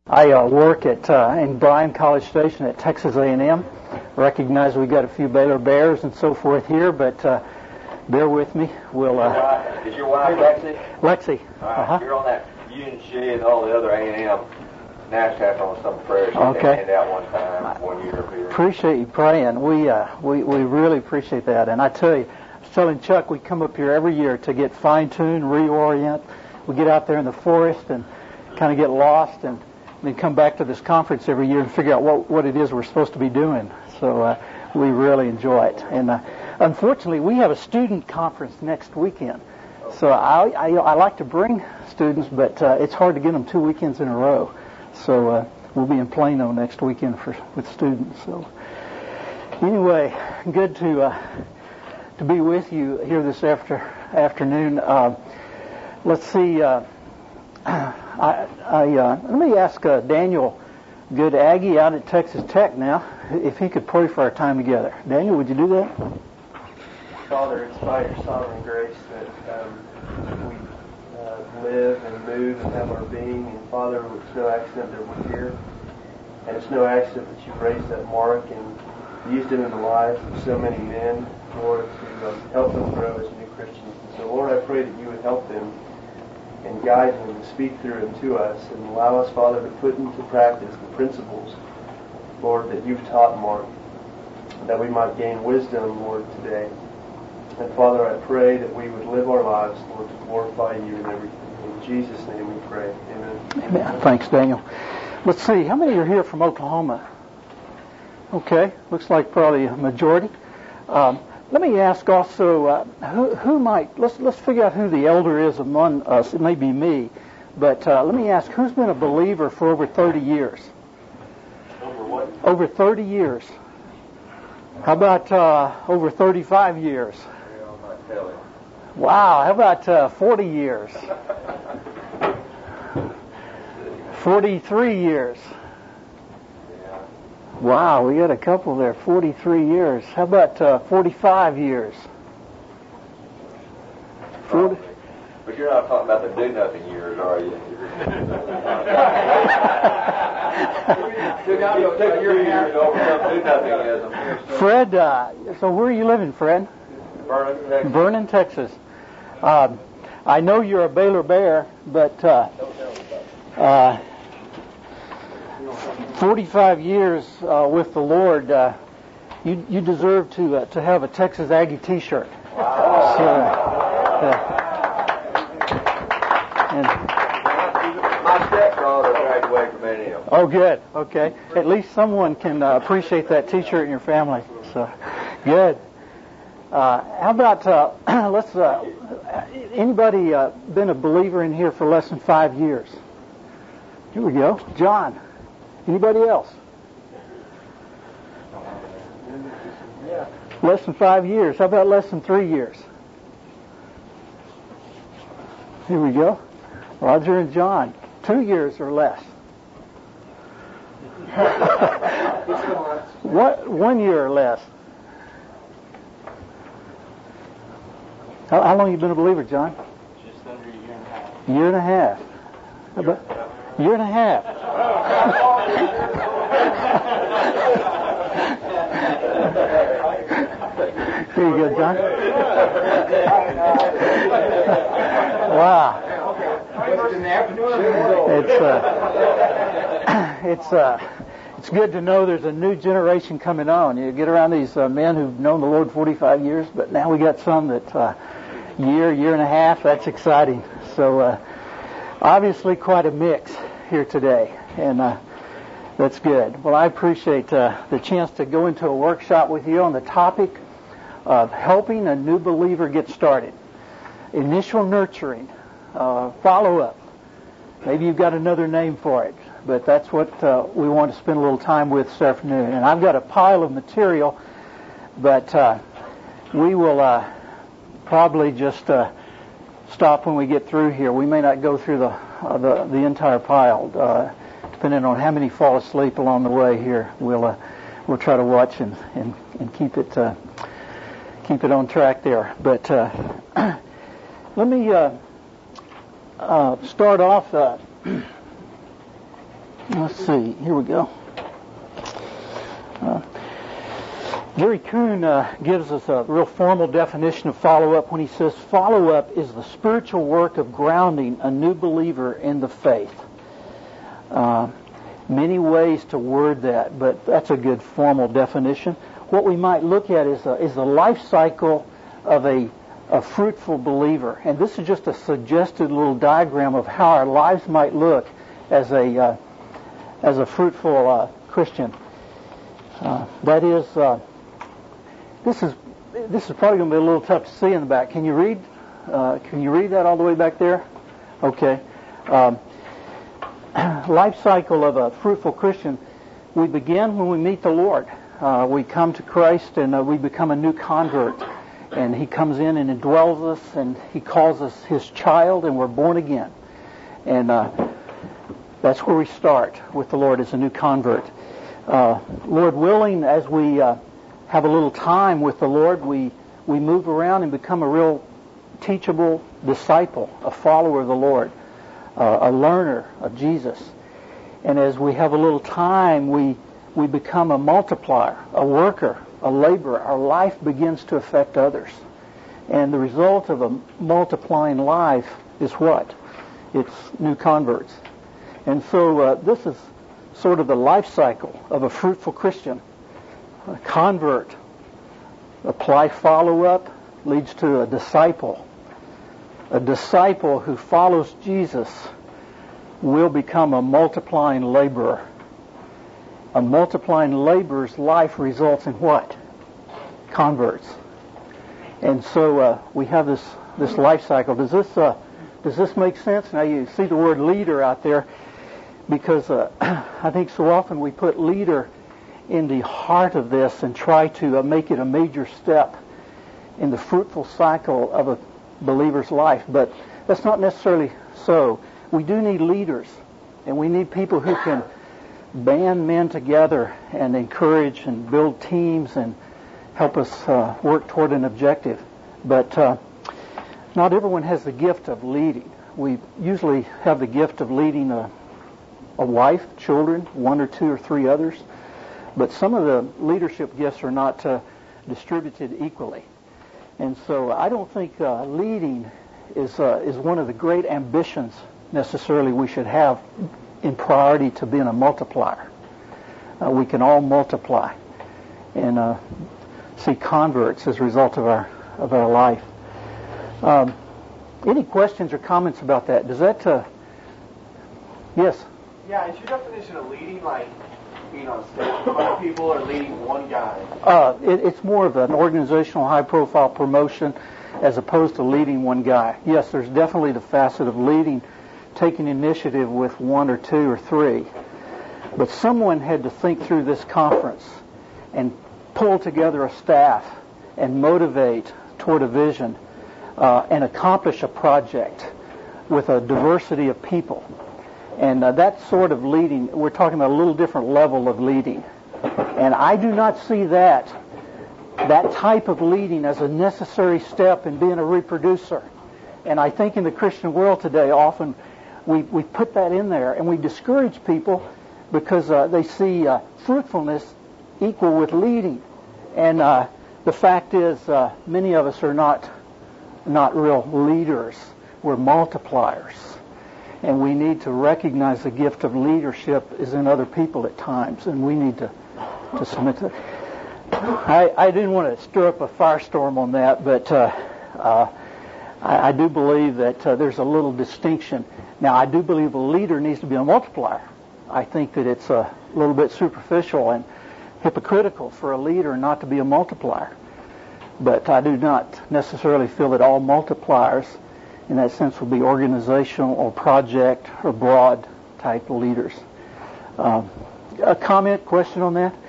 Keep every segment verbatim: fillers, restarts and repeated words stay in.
I uh, work at uh, in Bryan College Station at Texas A and M. Recognize we got a few Baylor Bears and so forth here, but uh, bear with me. We'll. Uh, Is your wife Lexi? Lexi. All right. Uh-huh. You're on that. You and she and all the other A and M NASCAR on some prayers. Okay. Hand out one time, one year here. Appreciate you praying. We uh, we we really appreciate that. And I tell you, I was telling Chuck, we come up here every year to get fine-tuned, reorient. We get out there in the forest and kind of get lost, and then come back to this conference every year and figure out what what it is we're supposed to be doing. So uh, we really enjoy it. And uh, unfortunately, we have a student conference next weekend. So I, I, I like to bring students, but uh, it's hard to get them two weekends in a row. So uh, we'll be in Plano next weekend for with students. So anyway, good to uh, to be with you here this after afternoon. Uh, let's see. Uh, I, I uh, let me ask uh, Daniel, good Aggie out at Texas Tech now, if he could pray for our time together. Daniel, would you do that? Father, it's by your sovereign grace that um, we uh, live and move and have our being. And Father, it's no accident that we're here. And it's no accident that you've raised that Mark and used him in the lives of so many men, Lord, to um, help them grow as new Christians. And so, Lord, I pray that you would help them and guide them and speak through them to us and allow us, Father, to put into practice the principles, Lord, that you've taught Mark, that we might gain wisdom, Lord, today. And Father, I pray that we would live our lives, Lord, to glorify you in everything. In Jesus' name we pray. Amen. Amen. Thanks, Daniel. Let's see, how many are here from Oklahoma? Okay, looks like probably a majority. Um, let me ask also, uh, who, who might, let's let's figure out who the elder is among us. It may be me, but uh, let me ask, who's been a believer for over thirty years? Over what? Over thirty years. How about uh, over thirty-five years? Wow, how about uh, forty years? forty-three years. Wow, we got a couple there, forty-three years. How about uh, forty-five years? forty But you're not talking about the do-nothing years, are you? Fred, uh, so where are you living, Fred? Vernon, Texas. Vernon, Texas. Um, I know you're a Baylor Bear, but uh, uh, forty-five years uh, with the Lord, uh, you you deserve to uh, to have a Texas Aggie T-shirt. Wow. So, uh, and, My stepfather graduated from A and M. oh, good. Okay. At least someone can uh, appreciate that T-shirt in your family. So, good. Uh, how about uh, let's? Uh, anybody uh, been a believer in here for less than five years? Here we go. John. Anybody else? Yeah. Less than five years. How about less than three years? Here we go. Roger and John. Two years or less. What? One year or less. How, how long have you been a believer, John? Just under a year and a half. Year and a half. How about year and a half? Here you go, John. Wow. It's uh, it's uh, it's good to know there's a new generation coming on. You get around these uh, men who've known the Lord forty-five years, but now we got some that uh, year, year and a half. That's exciting. So uh, obviously quite a mix here today, and uh, that's good. Well, I appreciate uh, the chance to go into a workshop with you on the topic of helping a new believer get started. Initial nurturing, uh, follow-up. Maybe you've got another name for it, but that's what uh, we want to spend a little time with this afternoon. And I've got a pile of material, but uh, we will uh, probably just uh, stop when we get through here. We may not go through the uh, the, the entire pile, uh, depending on how many fall asleep along the way here. We'll uh, we'll try to watch and and, and keep it uh, keep it on track there. But uh, let me uh, uh, start off. Uh, Let's see. Here we go. Uh, Gary Kuhn uh, gives us a real formal definition of follow-up when he says follow-up is the spiritual work of grounding a new believer in the faith. Uh, many ways to word that, but that's a good formal definition. What we might look at is a, is the life cycle of a, a fruitful believer. And this is just a suggested little diagram of how our lives might look as a uh, as a fruitful uh, Christian. Uh, that is, uh, this is this is probably going to be a little tough to see in the back. Can you read? Uh, can you read that all the way back there? Okay. Um, life cycle of a fruitful Christian. We begin when we meet the Lord. Uh, we come to Christ and uh, we become a new convert. And He comes in and indwells us, and He calls us His child, and we're born again. And uh, that's where we start with the Lord as a new convert. Uh, Lord willing, as we uh, have a little time with the Lord, we, we move around and become a real teachable disciple, a follower of the Lord, uh, a learner of Jesus. And as we have a little time, we, we become a multiplier, a worker, a laborer. Our life begins to affect others. And the result of a multiplying life is what? It's new converts. And so uh, this is sort of the life cycle of a fruitful Christian. A convert, apply follow-up, leads to a disciple. A disciple who follows Jesus will become a multiplying laborer. A multiplying laborer's life results in what? Converts. And so uh, we have this, this life cycle. Does this uh, does this make sense? Now you see the word leader out there, because uh, I think so often we put leader in the heart of this and try to uh, make it a major step in the fruitful cycle of a believer's life. But that's not necessarily so. We do need leaders, and we need people who can band men together and encourage and build teams and help us uh, work toward an objective. But uh, not everyone has the gift of leading. We usually have the gift of leading a, a wife, children, one or two or three others. But some of the leadership gifts are not uh, distributed equally. And so I don't think uh, leading is uh, is one of the great ambitions necessarily we should have in priority to being a multiplier. Uh, we can all multiply and uh, see converts as a result of our of our life. Um, any questions or comments about that? Does that? Uh, yes. Yeah, is your definition of leading like being on stage with other people, or leading one guy? Uh, it, it's more of an organizational, high-profile promotion as opposed to leading one guy. Yes, there's definitely the facet of leading, taking initiative with one or two or three. But someone had to think through this conference and pull together a staff and motivate toward a vision uh, and accomplish a project with a diversity of people. And uh, that sort of leading, we're talking about a little different level of leading. And I do not see that, that type of leading as a necessary step in being a reproducer. And I think in the Christian world today, often we, we put that in there and we discourage people because uh, they see uh, fruitfulness equal with leading. And uh, the fact is, uh, many of us are not, not real leaders. We're multipliers. And we need to recognize the gift of leadership is in other people at times, and we need to, to submit to it. I, I didn't want to stir up a firestorm on that, but uh, uh, I, I do believe that uh, there's a little distinction. Now, I do believe a leader needs to be a multiplier. I think that it's a little bit superficial and hypocritical for a leader not to be a multiplier. But I do not necessarily feel that all multipliers in that sense will be organizational or project or broad type leaders. Um, a comment, question on that?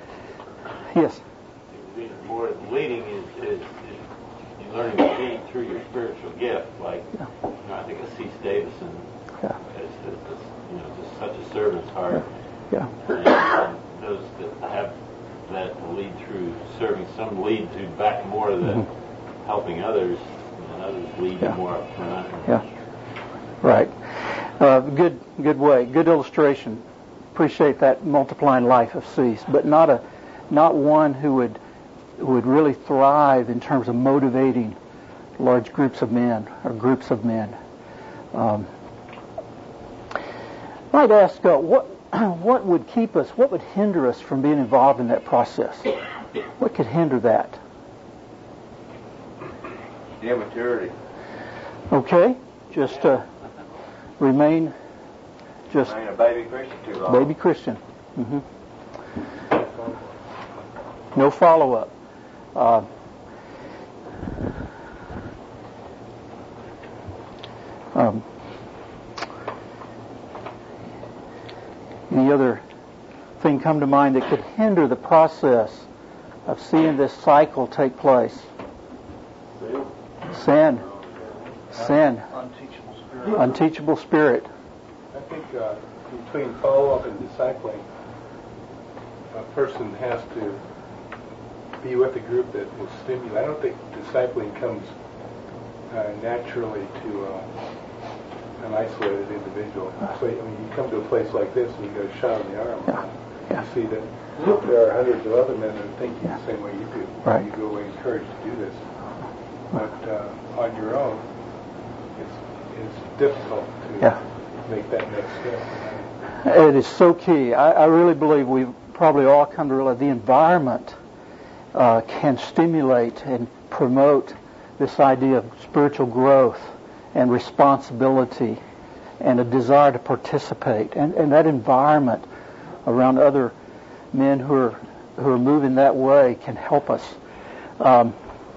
Yes. More leading is, is, is you learning to lead through your spiritual gift. Like yeah. you know, I think of C. Davison yeah. as, as, as you know just such a servant's heart. Yeah. And, and those that have that lead through serving, some lead to back more of the mm-hmm. helping others. Others lead yeah. more up front. Yeah, right. Uh, good, good way. Good illustration. appreciate that multiplying life of Cease, but not a, not one who would, would really thrive in terms of motivating large groups of men or groups of men. Um, I'd ask, uh, what what would keep us, what would hinder us from being involved in that process? What could hinder that? Immaturity. Okay, just uh, remain just Remain a baby Christian too long. baby Christian. Mm-hmm. No follow-up. Uh, um, any other thing come to mind that could hinder the process of seeing this cycle take place? Sin. Sin. Unteachable spirit. Unteachable spirit. I think uh, between follow-up and discipling, a person has to be with a group that will stimulate. I don't think discipling comes uh, naturally to uh, an isolated individual. So, I mean, you come to a place like this and you get a shot in the arm. Yeah. Yeah. You see that there are hundreds of other men that are thinking Yeah. the same way you do. Right. You go away encouraged to do this. But uh, on your own, it's, it's difficult to Yeah. make that next step. It is so key. I, I really believe we've probably all come to realize the environment uh, can stimulate and promote this idea of spiritual growth and responsibility and a desire to participate. And, and that environment around other men who are who are moving that way can help us. Um,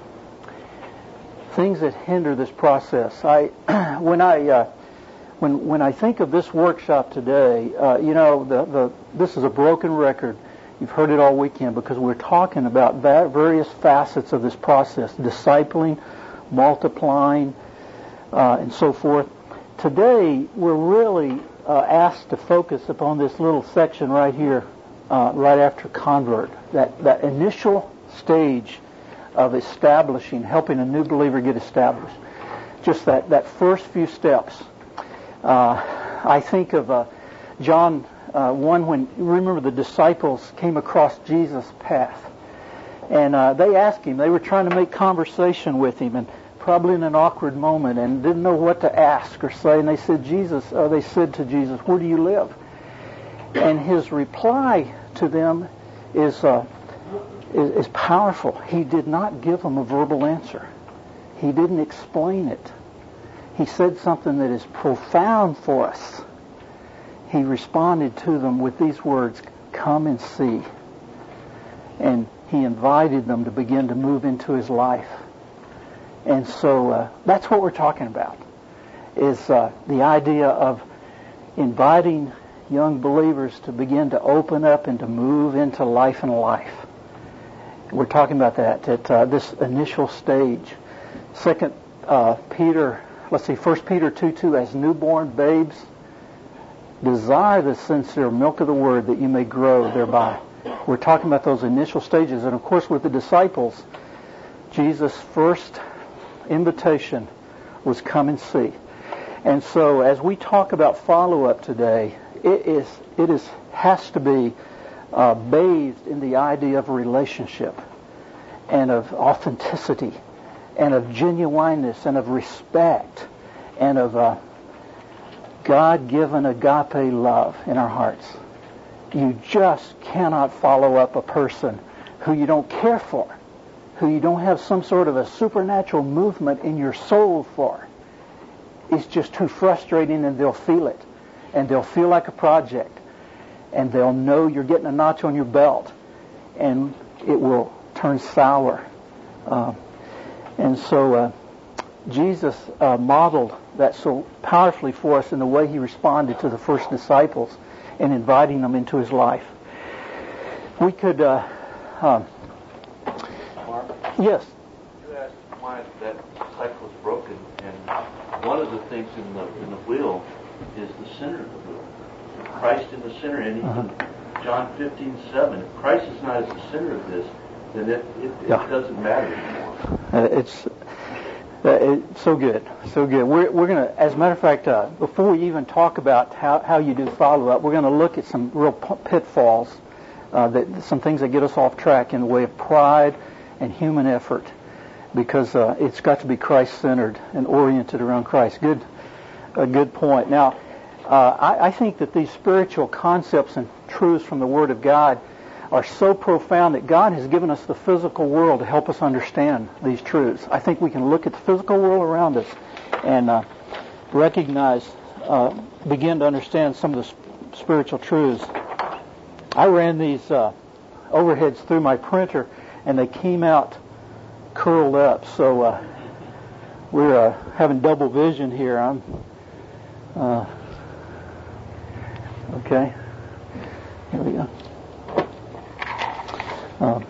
things that hinder this process. I when I uh, when when I think of this workshop today, uh, you know, the the this is a broken record. You've heard it all weekend because we're talking about va- various facets of this process: discipling, multiplying, uh, and so forth. Today, we're really uh, asked to focus upon this little section right here, uh, right after convert, that that initial stage of establishing, helping a new believer get established. Just that, that first few steps. Uh, I think of uh, John uh, one, when, remember the disciples came across Jesus' path. And uh, they asked him, they were trying to make conversation with him, and probably in an awkward moment, and didn't know what to ask or say. And they said, Jesus, uh, they said to Jesus, where do you live? And his reply to them is... Uh, Is, is powerful. He did not give them a verbal answer. He didn't explain it. He said something that is profound for us. He responded to them with these words, come and see. And he invited them to begin to move into his life. And so uh, that's what we're talking about, is uh, the idea of inviting young believers to begin to open up and to move into life and life. We're talking about that at uh, this initial stage. Second uh, Peter, let's see, First Peter two two, as newborn babes, desire the sincere milk of the word that you may grow thereby. We're talking about those initial stages. And of course with the disciples, Jesus' first invitation was come and see. And so as we talk about follow-up today, it is it is has to be Uh, bathed in the idea of relationship and of authenticity and of genuineness and of respect and of uh, God-given agape love in our hearts. You just cannot follow up a person who you don't care for, who you don't have some sort of a supernatural movement in your soul for. It's just too frustrating, and they'll feel it, and they'll feel like a project. And they'll know you're getting a notch on your belt, and it will turn sour. Uh, and so uh, Jesus uh, modeled that so powerfully for us in the way he responded to the first disciples in inviting them into his life. We could... Uh, um, Mark? Yes? You asked why that cycle is broken, and one of the things in the, in the wheel is the center of the wheel. Christ in the center, and even uh-huh. John fifteen seven. If Christ is not at the center of this, then it, it, it yeah. doesn't matter anymore. Uh, it's Uh, it, so good, so good. We're, we're going to, as a matter of fact, uh, before we even talk about how, how you do follow-up, we're going to look at some real pitfalls, uh, that some things that get us off track in the way of pride and human effort, because uh, it's got to be Christ-centered and oriented around Christ. Good, a good point. Now, uh, I, I think that these spiritual concepts and truths from the Word of God are so profound that God has given us the physical world to help us understand these truths. I think we can look at the physical world around us and uh, recognize, uh, begin to understand some of the sp- spiritual truths. I ran these uh, overheads through my printer, and they came out curled up. So uh, we're uh, having double vision here. I'm uh, okay. Here we go. Um,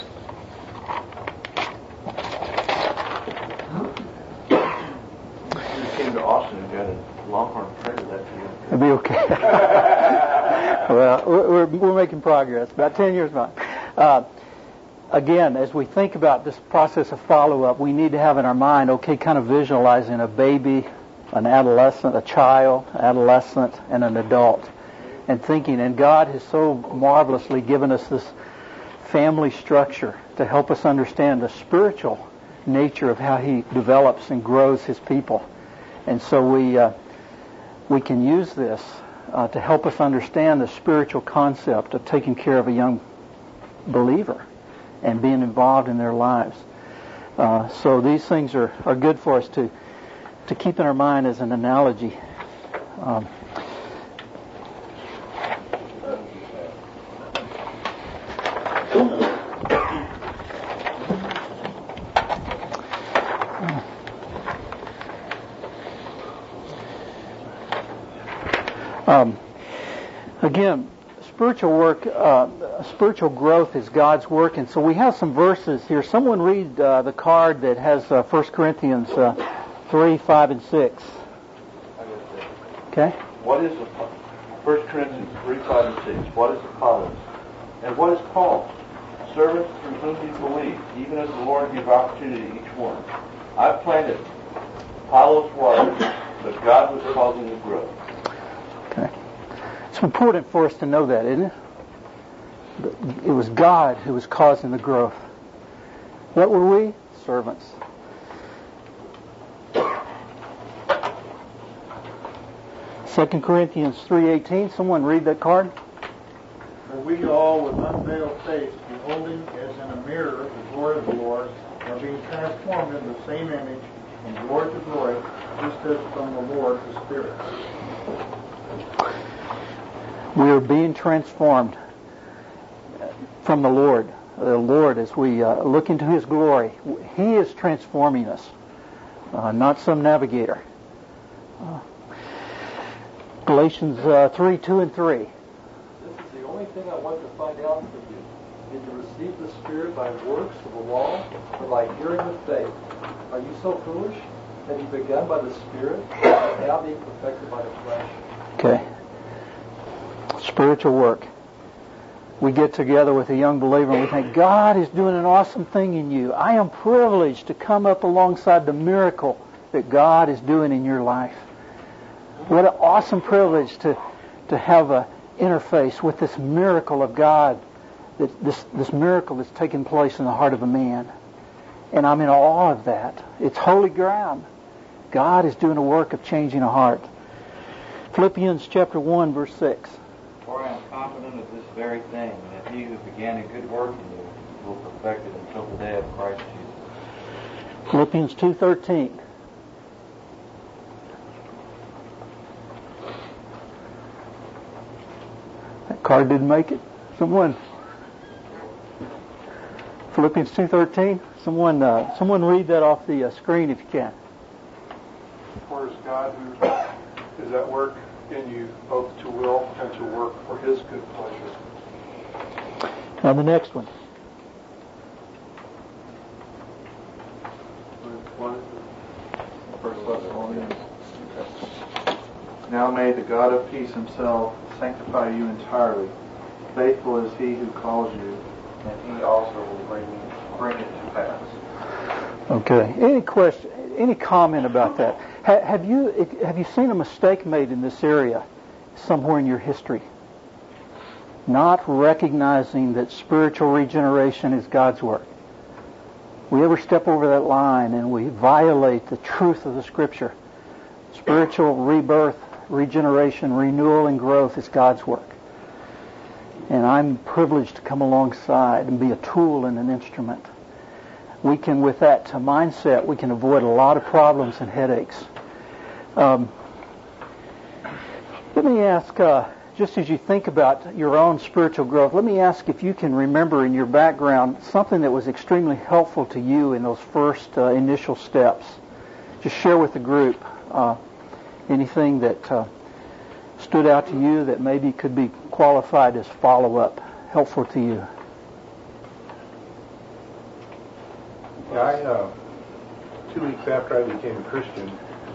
You came to Austin and got a Longhorn printer, that for you. It'll be okay. Well, we're, we're making progress. About ten years behind. Uh, again, as we think about this process of follow-up, we need to have in our mind, okay, kind of visualizing a baby, an adolescent, a child, adolescent, and an adult, and thinking, and God has so marvelously given us this family structure to help us understand the spiritual nature of how He develops and grows His people. And so we uh, we can use this uh, to help us understand the spiritual concept of taking care of a young believer and being involved in their lives. Uh, so these things are, are good for us to to keep in our mind as an analogy. Um, Um, again, spiritual work, uh, spiritual growth is God's work, and so we have some verses here. Someone read uh, the card that has uh, First Corinthians uh, three, five, and six. Okay. What is First Corinthians three, five, and six? What is Apollos? And what is Paul? Servants through whom you believe, even as the Lord gave opportunity to each one. I planted, Apollos watered, but God was causing the growth. Okay. It's important for us to know that, isn't it? It was God who was causing the growth. What were we? Servants. Second Corinthians three eighteen. Someone read that card. For we all with unveiled face, beholding as in a mirror the glory of the Lord, are being transformed into the same image from glory to glory, just as from the Lord the Spirit. We are being transformed from the Lord. The Lord, as we uh, look into His glory, He is transforming us, uh, not some navigator. Uh, Galatians uh, three, two, and three. This is the only thing I want to find out from you. Did you receive the Spirit by works of the law or by hearing with faith? Are you so foolish? Have you begun by the Spirit and now being perfected by the flesh? Okay. Spiritual work. We get together with a young believer and we think, God is doing an awesome thing in you. I am privileged to come up alongside the miracle that God is doing in your life. What an awesome privilege to, to have an interface with this miracle of God, that this, this miracle that's taking place in the heart of a man. And I'm in awe of that. It's holy ground. God is doing a work of changing a heart. Philippians chapter one, verse six. For I am confident of this very thing, that He who began a good work in you will perfect it until the day of Christ Jesus. Philippians two thirteen. That card didn't make it. Someone. Philippians two thirteen. Someone, uh, someone read that off the uh, screen if you can. For is God who is at work in you both to will and to work for His good pleasure. Now the next one. First Thessalonians. Now may the God of peace Himself sanctify you entirely. Faithful is He who calls you, and He also will bring bring it to pass. Okay. Any question? any comment about that? Ha, have you have you seen a mistake made in this area somewhere in your history? Not recognizing that spiritual regeneration is God's work. We ever step over that line and we violate the truth of the Scripture. Spiritual rebirth, regeneration, renewal, and growth is God's work. And I'm privileged to come alongside and be a tool and an instrument. We can, with that mindset, we can avoid a lot of problems and headaches. Um, let me ask, uh, just as you think about your own spiritual growth, let me ask if you can remember in your background something that was extremely helpful to you in those first uh, initial steps. Just share with the group uh, anything that uh, stood out to you that maybe could be qualified as follow-up, helpful to you. Yeah, I, uh, two weeks after I became a Christian,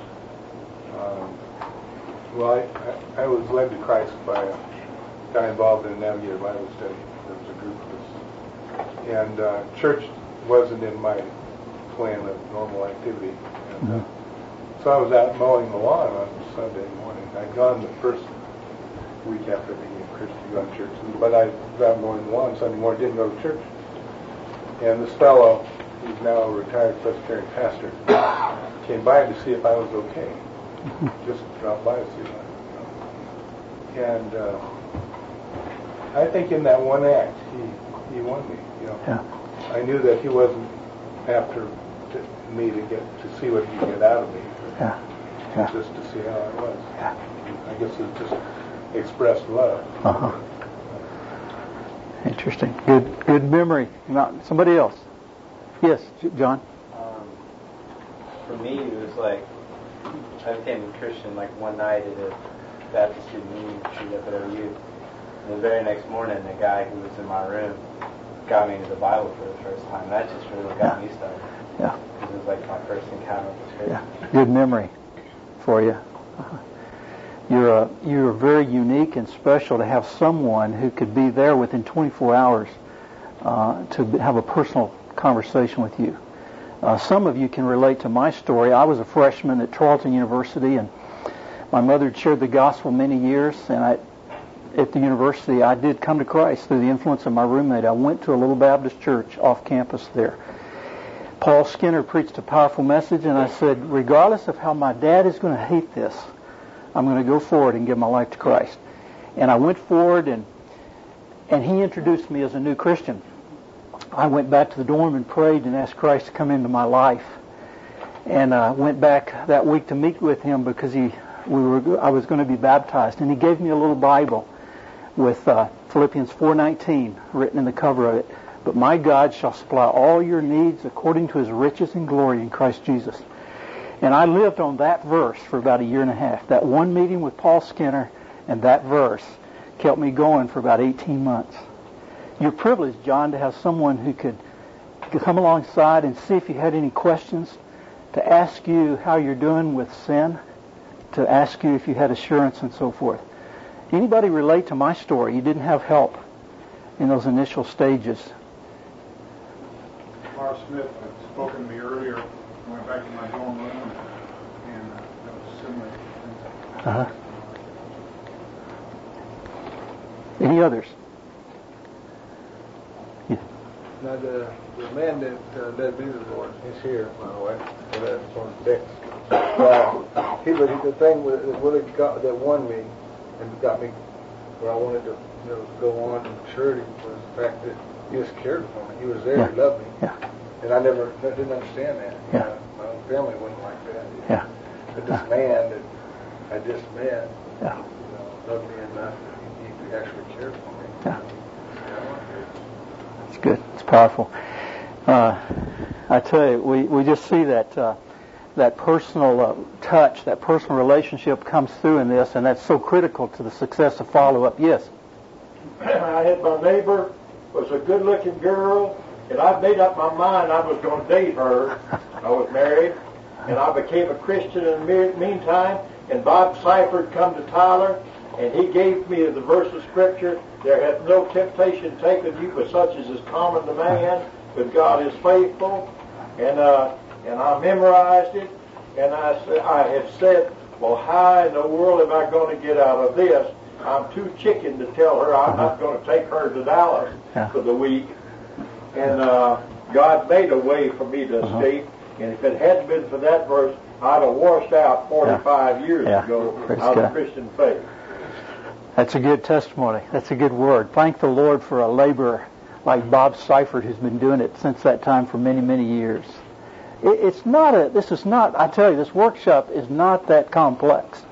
um, well, I, I, I was led to Christ by a guy involved in a Navigator Bible study. There was a group of us. And uh, church wasn't in my plan of normal activity. And, uh, so I was out mowing the lawn on Sunday morning. I'd gone the first week after being a Christian to go to church. But I was out mowing the lawn Sunday morning, didn't go to church. And this fellow, who's now a retired Presbyterian pastor, came by to see if I was okay. Just dropped by to see if I was okay. And uh, I think in that one act, he, he won me. You know, yeah. I knew that he wasn't after to, me to get to see what he could get out of me. Yeah. Yeah. Just to see how I was. Yeah. I guess it just expressed love. Uh-huh. Interesting. Good good memory. Now, somebody else. Yes, John? Um, for me, it was like, I became a Christian like one night at a Baptist student meeting retreat up at O U. And the very next morning, the guy who was in my room got me into the Bible for the first time. That just really got yeah. me started. Yeah. It was like my first encounter with the Scripture. Yeah. Good memory for you. Uh-huh. You're a, you're very unique and special to have someone who could be there within twenty-four hours uh, to have a personal conversation with you. Uh, some of you can relate to my story. I was a freshman at Tarleton University, and my mother had shared the gospel many years, and I, at the university, I did come to Christ through the influence of my roommate. I went to a little Baptist church off campus there. Paul Skinner preached a powerful message, and I said, regardless of how my dad is going to hate this, I'm going to go forward and give my life to Christ. And I went forward, and and he introduced me as a new Christian. I went back to the dorm and prayed and asked Christ to come into my life. And I uh, went back that week to meet with him because he, we were, I was going to be baptized. And he gave me a little Bible with uh, Philippians four nineteen written in the cover of it. But my God shall supply all your needs according to His riches and glory in Christ Jesus. And I lived on that verse for about a year and a half. That one meeting with Paul Skinner and that verse kept me going for about eighteen months. You're privileged, John, to have someone who could come alongside and see if you had any questions, to ask you how you're doing with sin, to ask you if you had assurance and so forth. Anybody relate to my story? You didn't have help in those initial stages. Mark Smith had spoken to me earlier. I went back to my dorm room, and uh, that was similar. Uh-huh. Any others? Yeah. Now, the, the man that uh, led me to the Lord, he's here, by the way, so that's on the deck. Uh, he, but he, the thing that really got, that won me and got me where I wanted to, you know, go on in maturity was the fact that he just cared for me. He was there, yeah. he loved me. Yeah. And I never I didn't understand that. Yeah. Uh, my own family wasn't like that. Yeah. But this man that I just met, yeah. you know, loved me enough that he, he actually cared for me. Yeah. It's good. It's powerful. Uh, I tell you, we, we just see that uh, that personal uh, touch, that personal relationship comes through in this, and that's so critical to the success of follow-up. Yes? I had my neighbor, was a good-looking girl, and I made up my mind I was going to date her. I was married, and I became a Christian in the meantime, and Bob Seifert come to Tyler, and he gave me the verse of Scripture, there hath no temptation taken you but such as is common to man, but God is faithful. And uh, and I memorized it, and I said, I had said, well, how in the world am I going to get out of this? I'm too chicken to tell her I'm not going to take her to Dallas Yeah. for the week. And uh, God made a way for me to Uh-huh. escape. And if it hadn't been for that verse, I'd have washed out forty-five Yeah. years Yeah. ago Praise out God. of Christian faith. That's a good testimony. That's a good word. Thank the Lord for a laborer like Bob Seifert, who's been doing it since that time for many, many years. It, it's not a, this is not, I tell you, this workshop is not that complex.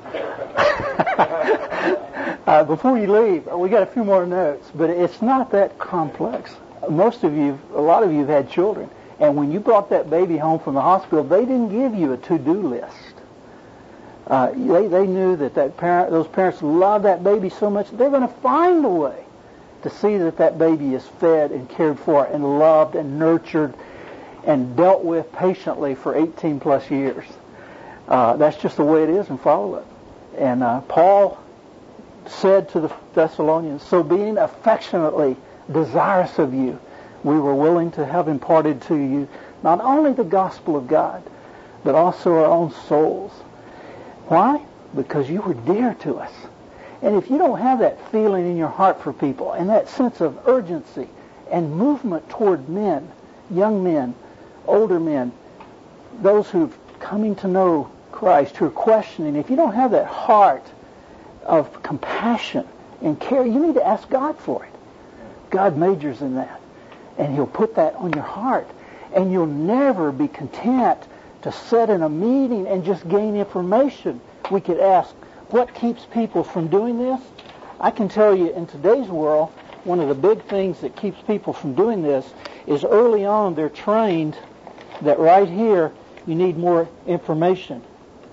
uh, before you leave, we got a few more notes, but it's not that complex. Most of you, a lot of you have had children, and when you brought that baby home from the hospital, they didn't give you a to-do list. Uh, they, they knew that, that parent, those parents love that baby so much, they're going to find a way to see that that baby is fed and cared for and loved and nurtured and dealt with patiently for eighteen plus years. Uh, that's just the way it is, and follow it. And uh, Paul said to the Thessalonians, so being affectionately desirous of you, we were willing to have imparted to you not only the gospel of God, but also our own souls. Why? Because you were dear to us. And if you don't have that feeling in your heart for people and that sense of urgency and movement toward men, young men, older men, those who've coming to know Christ, who are questioning, if you don't have that heart of compassion and care, you need to ask God for it. God majors in that. And He'll put that on your heart. And you'll never be content to sit in a meeting and just gain information. We could ask, what keeps people from doing this? I can tell you, in today's world, one of the big things that keeps people from doing this is early on they're trained that right here you need more information.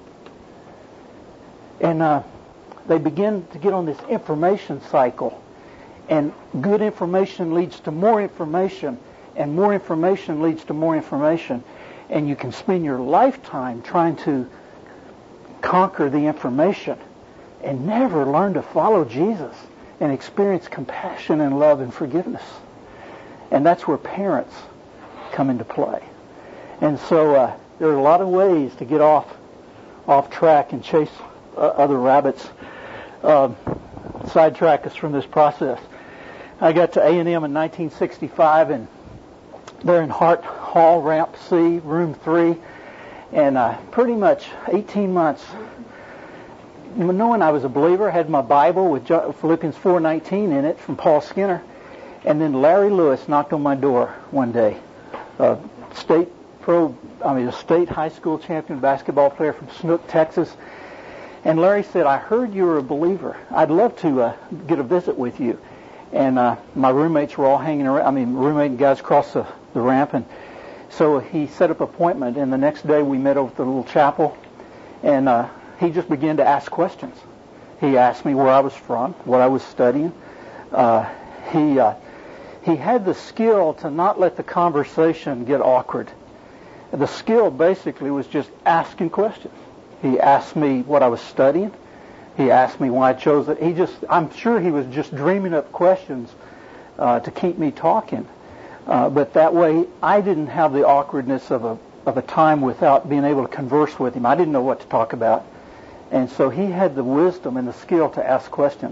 And uh, they begin to get on this information cycle. And good information leads to more information, and more information leads to more information. And you can spend your lifetime trying to conquer the information and never learn to follow Jesus and experience compassion and love and forgiveness. And that's where parents come into play. And so uh, there are a lot of ways to get off off track and chase uh, other rabbits, uh, sidetrack us from this process. I got to A and M in nineteen sixty-five, and they're in Hart Hall, Ramp C, room three, and uh, pretty much eighteen months, knowing I was a believer, had my Bible with Philippians four nineteen in it from Paul Skinner, and then Larry Lewis knocked on my door one day, a state pro, I mean a state high school champion basketball player from Snook, Texas, and Larry said, "I heard you were a believer. I'd love to uh, get a visit with you." And uh, my roommates were all hanging around. I mean, roommate and guys across the, the ramp. And so he set up an appointment. And the next day we met over at the little chapel. And uh, he just began to ask questions. He asked me where I was from, what I was studying. Uh, he uh, he had the skill to not let the conversation get awkward. The skill basically was just asking questions. He asked me what I was studying. He asked me why I chose it. He just, I'm sure he was just dreaming up questions uh, to keep me talking. Uh, but that way, I didn't have the awkwardness of a of a time without being able to converse with him. I didn't know what to talk about. And so he had the wisdom and the skill to ask questions.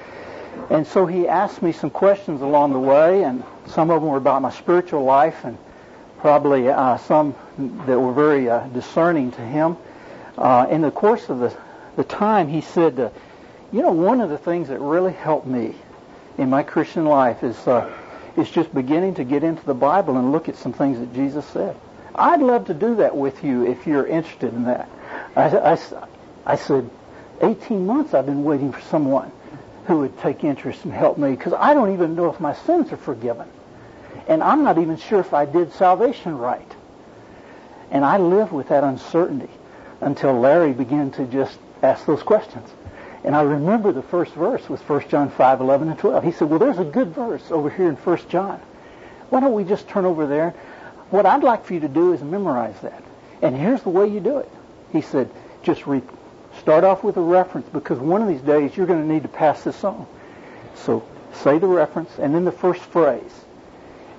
And so he asked me some questions along the way, and some of them were about my spiritual life, and probably uh, some that were very uh, discerning to him. Uh, in the course of the the time, he said, uh, you know, one of the things that really helped me in my Christian life is uh, is just beginning to get into the Bible and look at some things that Jesus said. I'd love to do that with you if you're interested in that. I, I, I said, eighteen months I've been waiting for someone who would take interest and help me, because I don't even know if my sins are forgiven. And I'm not even sure if I did salvation right. And I live with that uncertainty until Larry began to just ask those questions. And I remember the first verse was First John five, eleven and twelve. He said, well, there's a good verse over here in First John. Why don't we just turn over there? What I'd like for you to do is memorize that. And here's the way you do it. He said, just re- start off with a reference, because one of these days you're going to need to pass this on. So say the reference and then the first phrase.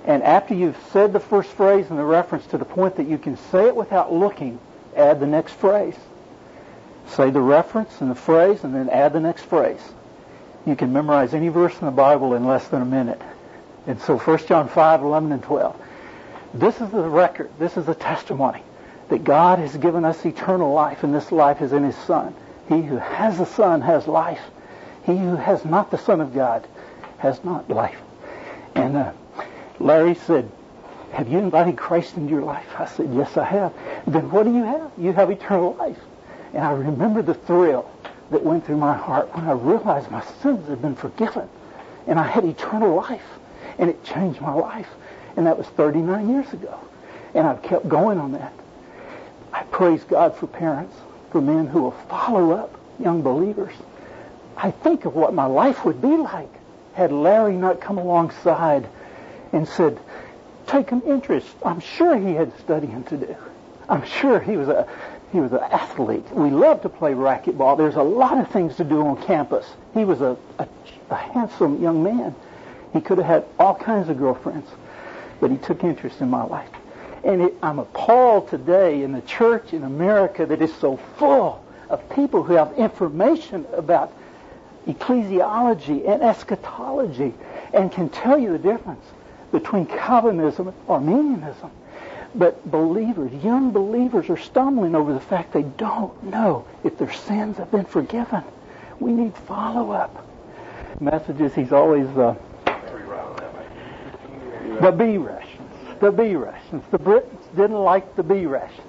And after you've said the first phrase and the reference to the point that you can say it without looking, add the next phrase. Say the reference and the phrase and then add the next phrase. You can memorize any verse in the Bible in less than a minute. And so First John five, eleven, and twelve. This is the record. This is the testimony that God has given us eternal life, and this life is in His Son. He who has the Son has life. He who has not the Son of God has not life. And uh, Larry said, have you invited Christ into your life? I said, yes, I have. Then what do you have? You have eternal life. And I remember the thrill that went through my heart when I realized my sins had been forgiven. And I had eternal life. And it changed my life. And that was thirty-nine years ago. And I've kept going on that. I praise God for parents, for men who will follow up young believers. I think of what my life would be like had Larry not come alongside and said, take an interest. I'm sure he had studying to do. I'm sure he was a he was an athlete. We loved to play racquetball. There's a lot of things to do on campus. He was a, a, a handsome young man. He could have had all kinds of girlfriends, but he took interest in my life. And it, I'm appalled today in the church in America that is so full of people who have information about ecclesiology and eschatology and can tell you the difference between Calvinism and Arminianism. But believers, young believers, are stumbling over the fact they don't know if their sins have been forgiven. We need follow-up. Messages, he's always uh, the B rations. The B rations. The Britons didn't like the B rations.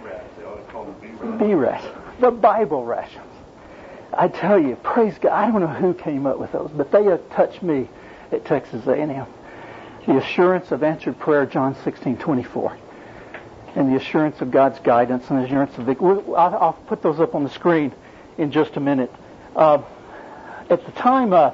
B rations. The Bible rations. I tell you, praise God, I don't know who came up with those, but they have touched me at Texas A and M. The assurance of answered prayer, John sixteen twenty-four. And the assurance of God's guidance and the assurance of victory. I'll, I'll put those up on the screen in just a minute. Uh, at the time, uh,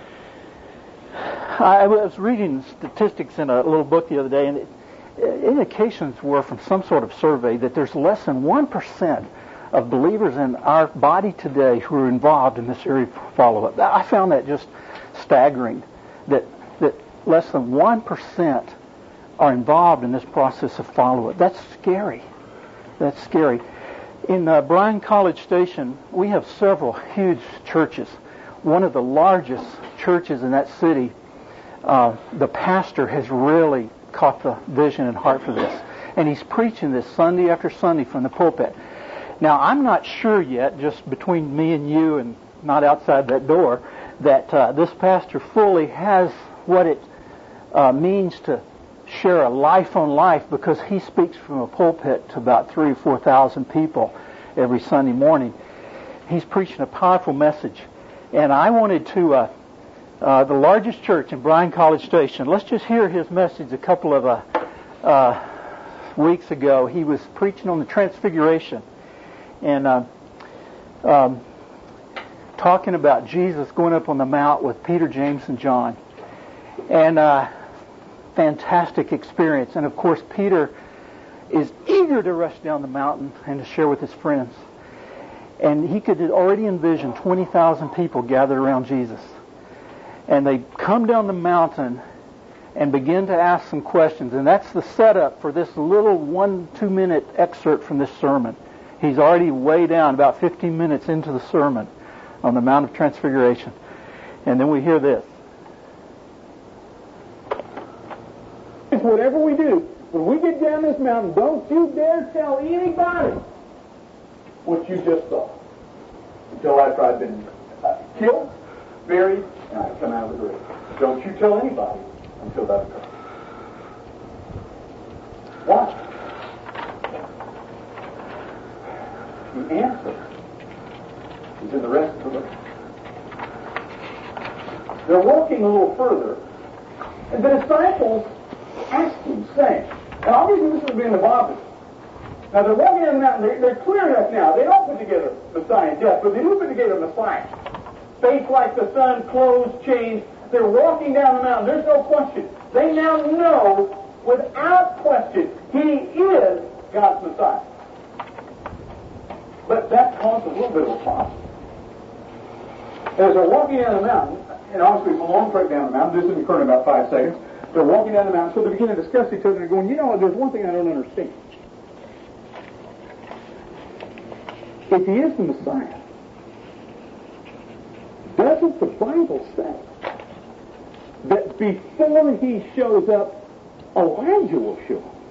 I was reading statistics in a little book the other day, and it, indications were from some sort of survey that there's less than one percent of believers in our body today who are involved in this area of follow-up. I found that just staggering, that that less than one percent are involved in this process of follow-up. That's scary. That's scary. In uh, Bryan College Station, we have several huge churches. One of the largest churches in that city, uh, the pastor has really caught the vision and heart for this. And he's preaching this Sunday after Sunday from the pulpit. Now, I'm not sure yet, just between me and you and not outside that door, that uh, this pastor fully has what it uh, means to share a life on life, because he speaks from a pulpit to about three or four thousand people every Sunday morning. He's preaching a powerful message. And I wanted to, uh, uh, the largest church in Bryan College Station, let's just hear his message a couple of uh, uh, weeks ago. He was preaching on the Transfiguration and uh, um, talking about Jesus going up on the mount with Peter, James, and John. And uh, fantastic experience. And of course, Peter is eager to rush down the mountain and to share with his friends. And he could already envision twenty thousand people gathered around Jesus. And they come down the mountain and begin to ask some questions. And that's the setup for this little one, two minute excerpt from this sermon. He's already way down, about fifteen minutes into the sermon on the Mount of Transfiguration. And then we hear this. Whatever we do, when we get down this mountain, don't you dare tell anybody what you just saw. Until after I've been uh, killed, buried, and I come out of the grave. Don't you tell anybody until that occurs. Why? The answer is in the rest of the book. They're walking a little further, and the disciples asked him, saying, and obviously this has been the Bible. Now they're walking down the mountain, they're, they're clear enough now. They don't put together Messiah and death, but they do put together Messiah. Face like the sun, clothes changed. They're walking down the mountain. There's no question. They now know without question he is God's Messiah. But that caused a little bit of a problem. As they're walking down the mountain, and obviously it's a long trek down the mountain, this is occurring in about five seconds, They're walking down the mountain, so they begin to discuss each other and going, you know, there's one thing I don't understand. If he is the Messiah, doesn't the Bible say that before he shows up, Elijah will show up?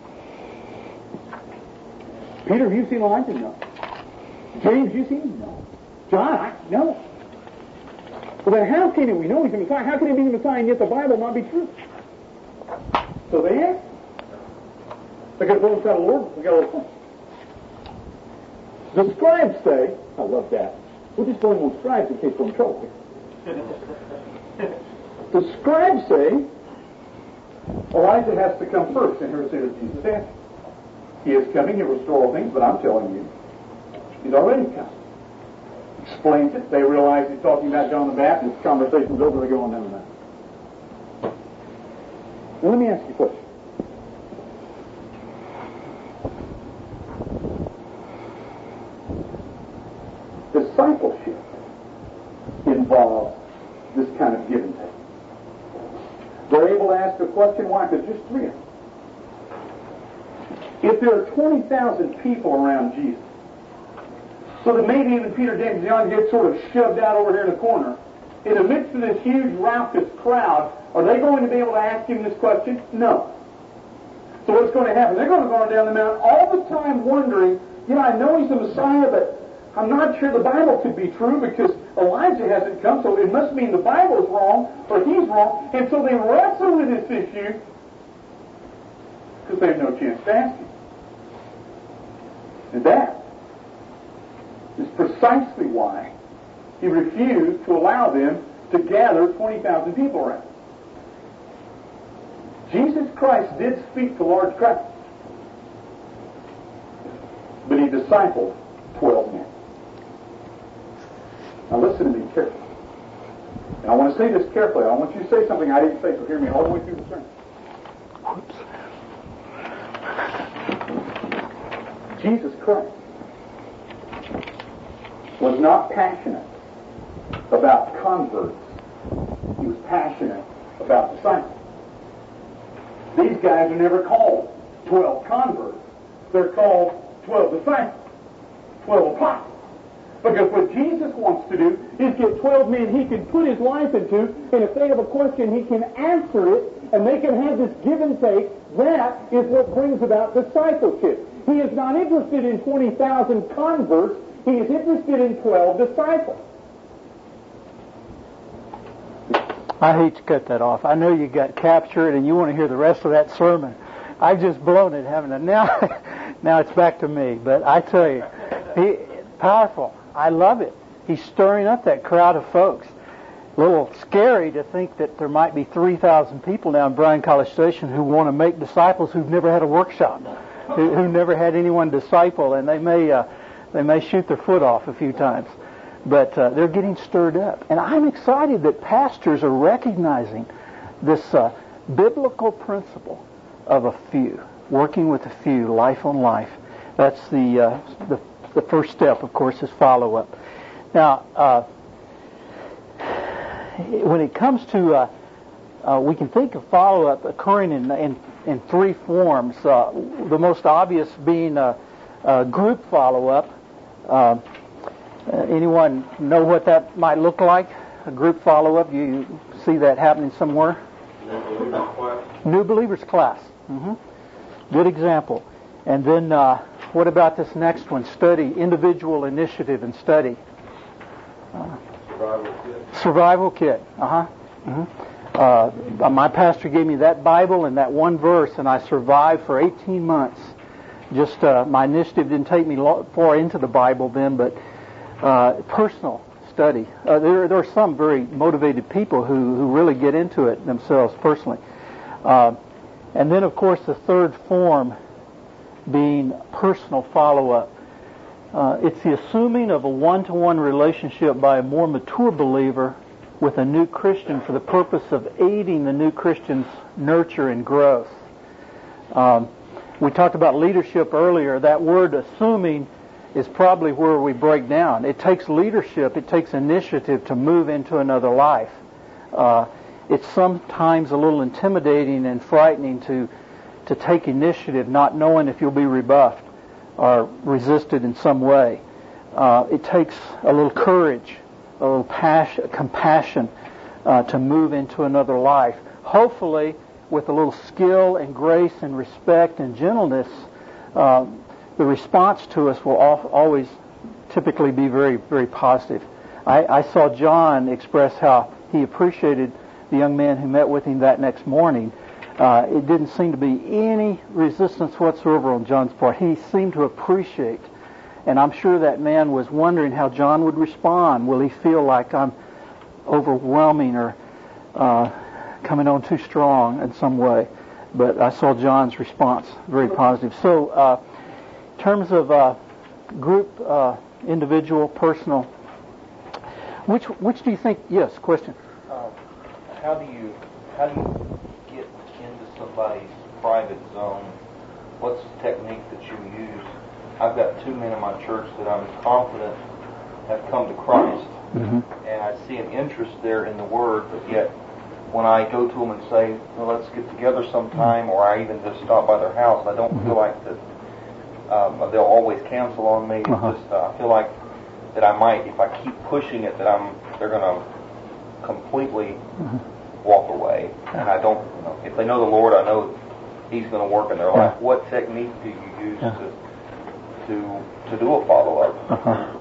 Peter, have you seen Elijah? No. James, you seen him? No. John, I no. Well, then how can we know he's the Messiah? How can he be the Messiah and yet the Bible not be true? So they ask. Because when we got a Lord, we got a Lord. The scribes say, I love that. We'll just blame on scribes in case we're in trouble here. The scribes say Elijah has to come first, and here's what Jesus answered. He is coming, he'll restore all things, but I'm telling you, he's already come. Explains it. They realize he's talking about John the Baptist. Conversation's over, they go on down the mountain. Now let me ask you a question. Discipleship involves this kind of give and take. They're able to ask a question. Why? Because there's three of them. If there are twenty thousand people around Jesus, so that maybe even Peter, James, and John get sort of shoved out over here in the corner, in the midst of this huge, raucous crowd, are they going to be able to ask him this question? No. So what's going to happen? They're going to go down the mountain all the time wondering, you know, I know he's the Messiah, but I'm not sure the Bible could be true because Elijah hasn't come, so it must mean the Bible is wrong or he's wrong. And so they wrestle with this issue because they have no chance to ask him. And that is precisely why he refused to allow them to gather twenty thousand people around. Jesus Christ did speak to large crowds, but he discipled twelve men. Now listen to me carefully. And I want to say this carefully. I want you to say something I didn't say, so hear me all the way through the sermon. Jesus Christ was not passionate about converts. He was passionate about disciples. These guys are never called twelve converts. They're called twelve disciples, twelve apostles. Because what Jesus wants to do is get twelve men he can put his life into, and if they have a question, he can answer it, and they can have this give and take. That is what brings about discipleship. He is not interested in twenty thousand converts. He is interested in twelve disciples. I hate to cut that off. I know you got captured and you want to hear the rest of that sermon. I've just blown it, haven't I? Now, now it's back to me. But I tell you, he powerful. I love it. He's stirring up that crowd of folks. A little scary to think that there might be three thousand people down Bryan College Station who want to make disciples who've never had a workshop, who, who never had anyone disciple, and they may uh, they may shoot their foot off a few times. But uh, they're getting stirred up. And I'm excited that pastors are recognizing this uh, biblical principle of a few, working with a few, life on life. That's the uh, the, the first step, of course, is follow-up. Now, uh, when it comes to, uh, uh, we can think of follow-up occurring in, in, in three forms. Uh, the most obvious being uh, uh, group follow-up. Uh, Uh, anyone know what that might look like? A group follow-up? You see that happening somewhere? New Believers Class. New Believers Class. Mm-hmm. Good example. And then uh, what about this next one? Study, individual initiative and study. Uh, Survival Kit. Survival Kit. Uh-huh. Mm-hmm. Uh, my pastor gave me that Bible and that one verse, and I survived for eighteen months. Just uh, my initiative didn't take me far into the Bible then, but Uh, personal study. Uh, there, there are some very motivated people who, who really get into it themselves personally. Uh, and then, of course, the third form being personal follow-up. Uh, it's the assuming of a one-to-one relationship by a more mature believer with a new Christian for the purpose of aiding the new Christian's nurture and growth. Um, we talked about leadership earlier. That word assuming is probably where we break down. It takes leadership, it takes initiative to move into another life. Uh, it's sometimes a little intimidating and frightening to to take initiative, not knowing if you'll be rebuffed or resisted in some way. Uh, it takes a little courage, a little passion, compassion uh, to move into another life. Hopefully, with a little skill and grace and respect and gentleness, uh, the response to us will al- always typically be very, very positive. I, I saw John express how he appreciated the young man who met with him that next morning. Uh, it didn't seem to be any resistance whatsoever on John's part. He seemed to appreciate, and I'm sure that man was wondering how John would respond. Will he feel like I'm overwhelming or uh, coming on too strong in some way? But I saw John's response very positive. So, uh, in terms of uh, group, uh, individual, personal, which which do you think? Yes, question. Uh, how do you how do you get into somebody's private zone? What's the technique that you use? I've got two men in my church that I'm confident have come to Christ, mm-hmm. and I see an interest there in the Word, but yet when I go to them and say, well, let's get together sometime, or I even just stop by their house, I don't mm-hmm. feel like that um, they'll always cancel on me. Uh-huh. Just uh, I feel like that I might, if I keep pushing it, that I'm they're going to completely mm-hmm. walk away. And I don't, you know, if they know the Lord, I know He's going to work in their yeah. life. What technique do you use yeah. to to to do a follow up?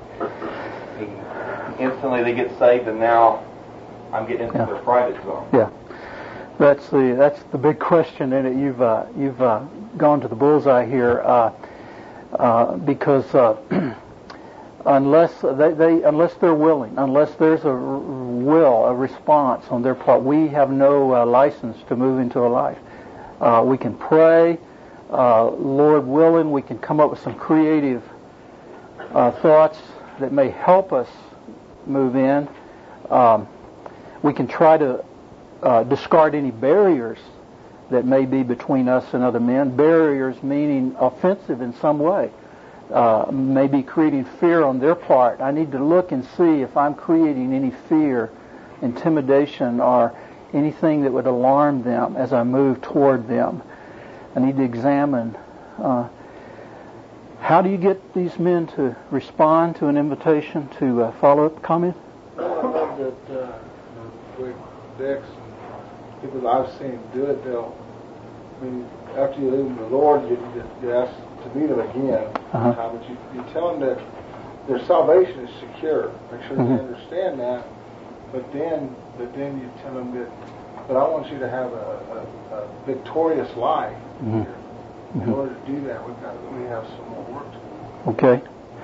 Uh-huh. Instantly they get saved, and now I'm getting into yeah. their private zone. Yeah, that's the that's the big question in it. You've uh, you've uh, gone to the bullseye here, uh, uh, because uh, unless they, they unless they're willing, unless there's a will, a response on their part, we have no uh, license to move into a life. Uh, we can pray, uh, Lord willing, we can come up with some creative uh, thoughts that may help us move in. Um, We can try to uh, discard any barriers that may be between us and other men. Barriers meaning offensive in some way. Uh, maybe creating fear on their part. I need to look and see if I'm creating any fear, intimidation, or anything that would alarm them as I move toward them. I need to examine uh, how do you get these men to respond to an invitation to uh, follow up? Comment? No, I love that. Uh, with Dex and people I've seen do it, they'll, I mean, after you leave them the Lord, you, you ask to meet them again, uh-huh. but you, you tell them that their salvation is secure. Make sure mm-hmm. they understand that, but then, but then you tell them that, but I want you to have a, a, a victorious life mm-hmm. here. In mm-hmm. order to do that, we've got, we have some more work to do. Okay.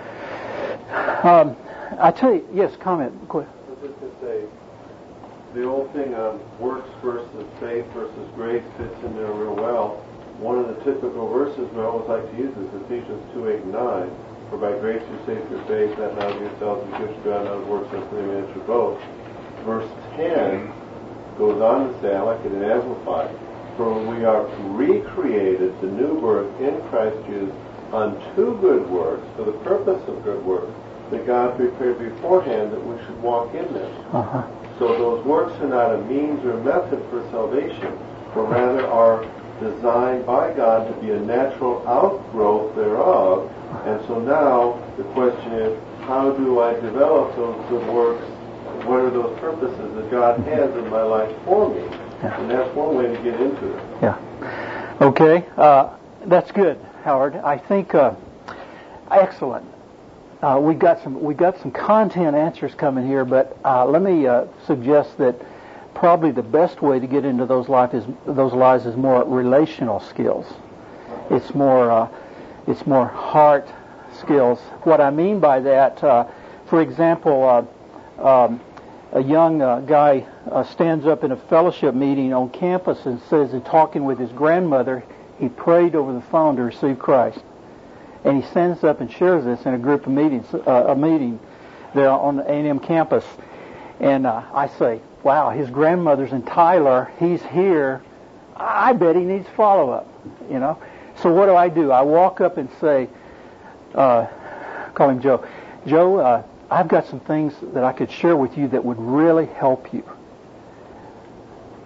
Um, I tell you, yes, comment, quick. Just to say, the old thing on works versus faith versus grace fits in there real well. One of the typical verses we always like to use is Ephesians two, eight, and nine. For by grace you're saved through faith, that not of yourselves is gift of God, not of works, lest any man should boast. Verse ten goes on to say, I like it in Amplified, for we are recreated, the new birth in Christ Jesus, unto good works, for the purpose of good works, that God prepared beforehand that we should walk in them. Uh-huh. So those works are not a means or method for salvation, but rather are designed by God to be a natural outgrowth thereof. And so now the question is, how do I develop those good works? What are those purposes that God has in my life for me? Yeah. And that's one way to get into it. Yeah. Okay. Uh, that's good, Howard. I think uh, excellent. Uh, we got some we got some content answers coming here, but uh, let me uh, suggest that probably the best way to get into those life is those lives is more relational skills. It's more uh, it's more heart skills. What I mean by that, uh, for example, uh, um, a young uh, guy uh, stands up in a fellowship meeting on campus and says, in talking with his grandmother, he prayed over the phone to receive Christ. And he stands up and shares this in a group of meetings, uh, a meeting there on the A and M campus. And uh, I say, wow, his grandmother's in Tyler. He's here. I bet he needs follow-up, you know. So what do I do? I walk up and say, uh, call him Joe. Joe, uh, I've got some things that I could share with you that would really help you.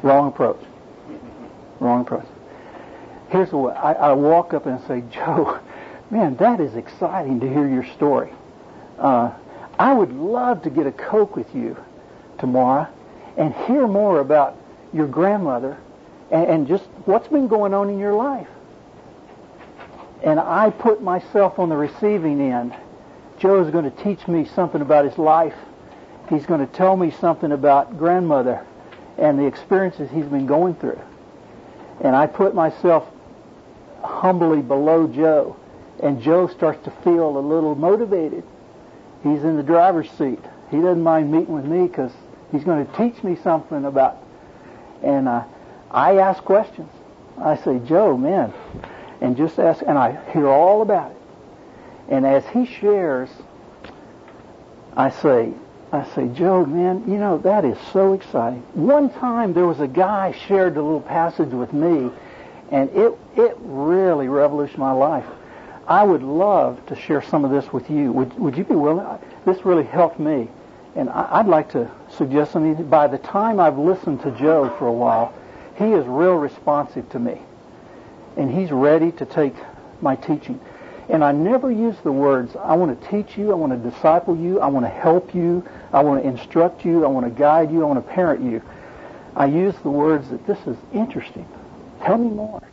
Wrong approach. Wrong approach. Here's what I, I walk up and say, Joe, man, that is exciting to hear your story. Uh, I would love to get a Coke with you tomorrow and hear more about your grandmother and, and just what's been going on in your life. And I put myself on the receiving end. Joe's going to teach me something about his life. He's going to tell me something about grandmother and the experiences he's been going through. And I put myself humbly below Joe. And Joe starts to feel a little motivated. He's in the driver's seat. He doesn't mind meeting with me because he's going to teach me something about. And uh, I ask questions. I say, Joe, man, and just ask, and I hear all about it. And as he shares, I say, I say, Joe, man, you know, that is so exciting. One time there was a guy shared a little passage with me, and it it really revolutionized my life. I would love to share some of this with you. Would would you be willing? This really helped me. And I'd like to suggest something. By the time I've listened to Joe for a while, he is real responsive to me. And he's ready to take my teaching. And I never use the words, I want to teach you, I want to disciple you, I want to help you, I want to instruct you, I want to guide you, I want to parent you. I use the words that this is interesting. Tell me more.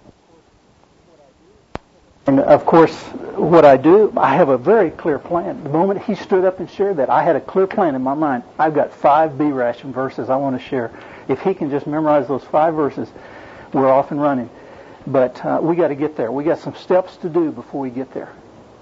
And of course, what I do, I have a very clear plan. The moment he stood up and shared that, I had a clear plan in my mind. I've got five B ration verses I want to share. If he can just memorize those five verses, we're off and running. But uh, we got to get there. We got some steps to do before we get there.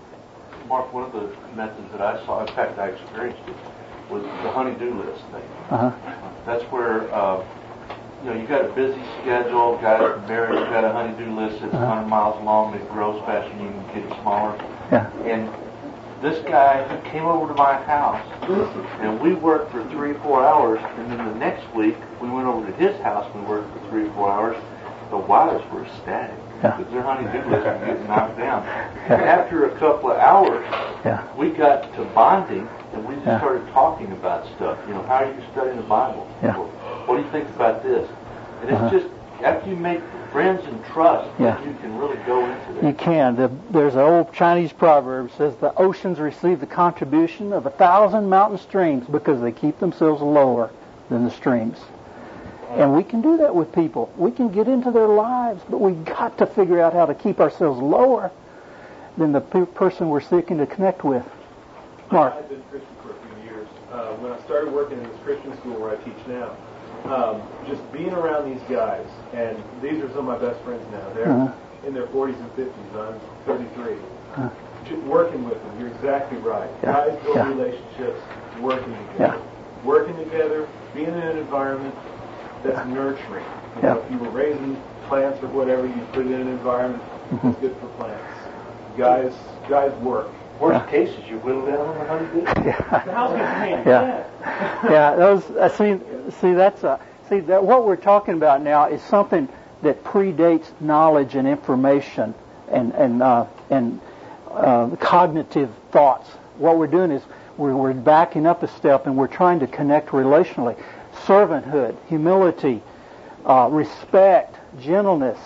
Mark, one of the methods that I saw, in fact, I experienced it, was the honey-do list thing. Uh-huh. That's where, uh, you know, you got a busy schedule, got it married, you got a honey-do list that's uh-huh. one hundred miles long, it grows faster, and you can get it smaller. Yeah. And this guy came over to my house, and we worked for three or four hours, and then the next week, we went over to his house, and we worked for three or four hours. The wives were ecstatic because yeah. their honey-do list was getting knocked down. And after a couple of hours, yeah. we got to bonding, and we just yeah. started talking about stuff. You know, how are you studying the Bible? Yeah. Or, what do you think about this? And it's uh-huh. just, after you make friends and trust, yeah. you can really go into that. You can. The, there's an old Chinese proverb that says, the oceans receive the contribution of a thousand mountain streams because they keep themselves lower than the streams. And we can do that with people. We can get into their lives, but we've got to figure out how to keep ourselves lower than the pe- person we're seeking to connect with. Mark. I've been Christian for a few years. Uh, when I started working in this Christian school where I teach now, um, just being around these guys, and these are some of my best friends now. They're uh-huh. in their forties and fifties. I'm thirty-three. Uh-huh. Just working with them, you're exactly right. Yeah. Guys build yeah. relationships, working together. Yeah. Working together, being in an environment that's nurturing. You yeah. know, if you were raising plants or whatever, you put it in an environment mm-hmm. that's good for plants. Guys, guys work. Worst yeah. cases, you whittle down on the honey-do. Yeah. How's it paying? Yeah. yeah. Those. Uh, see. See. That's. Uh, see. That what we're talking about now is something that predates knowledge and information and and uh, and uh, cognitive thoughts. What we're doing is we're we're backing up a step and we're trying to connect relationally. Servanthood, humility, uh, respect, gentleness,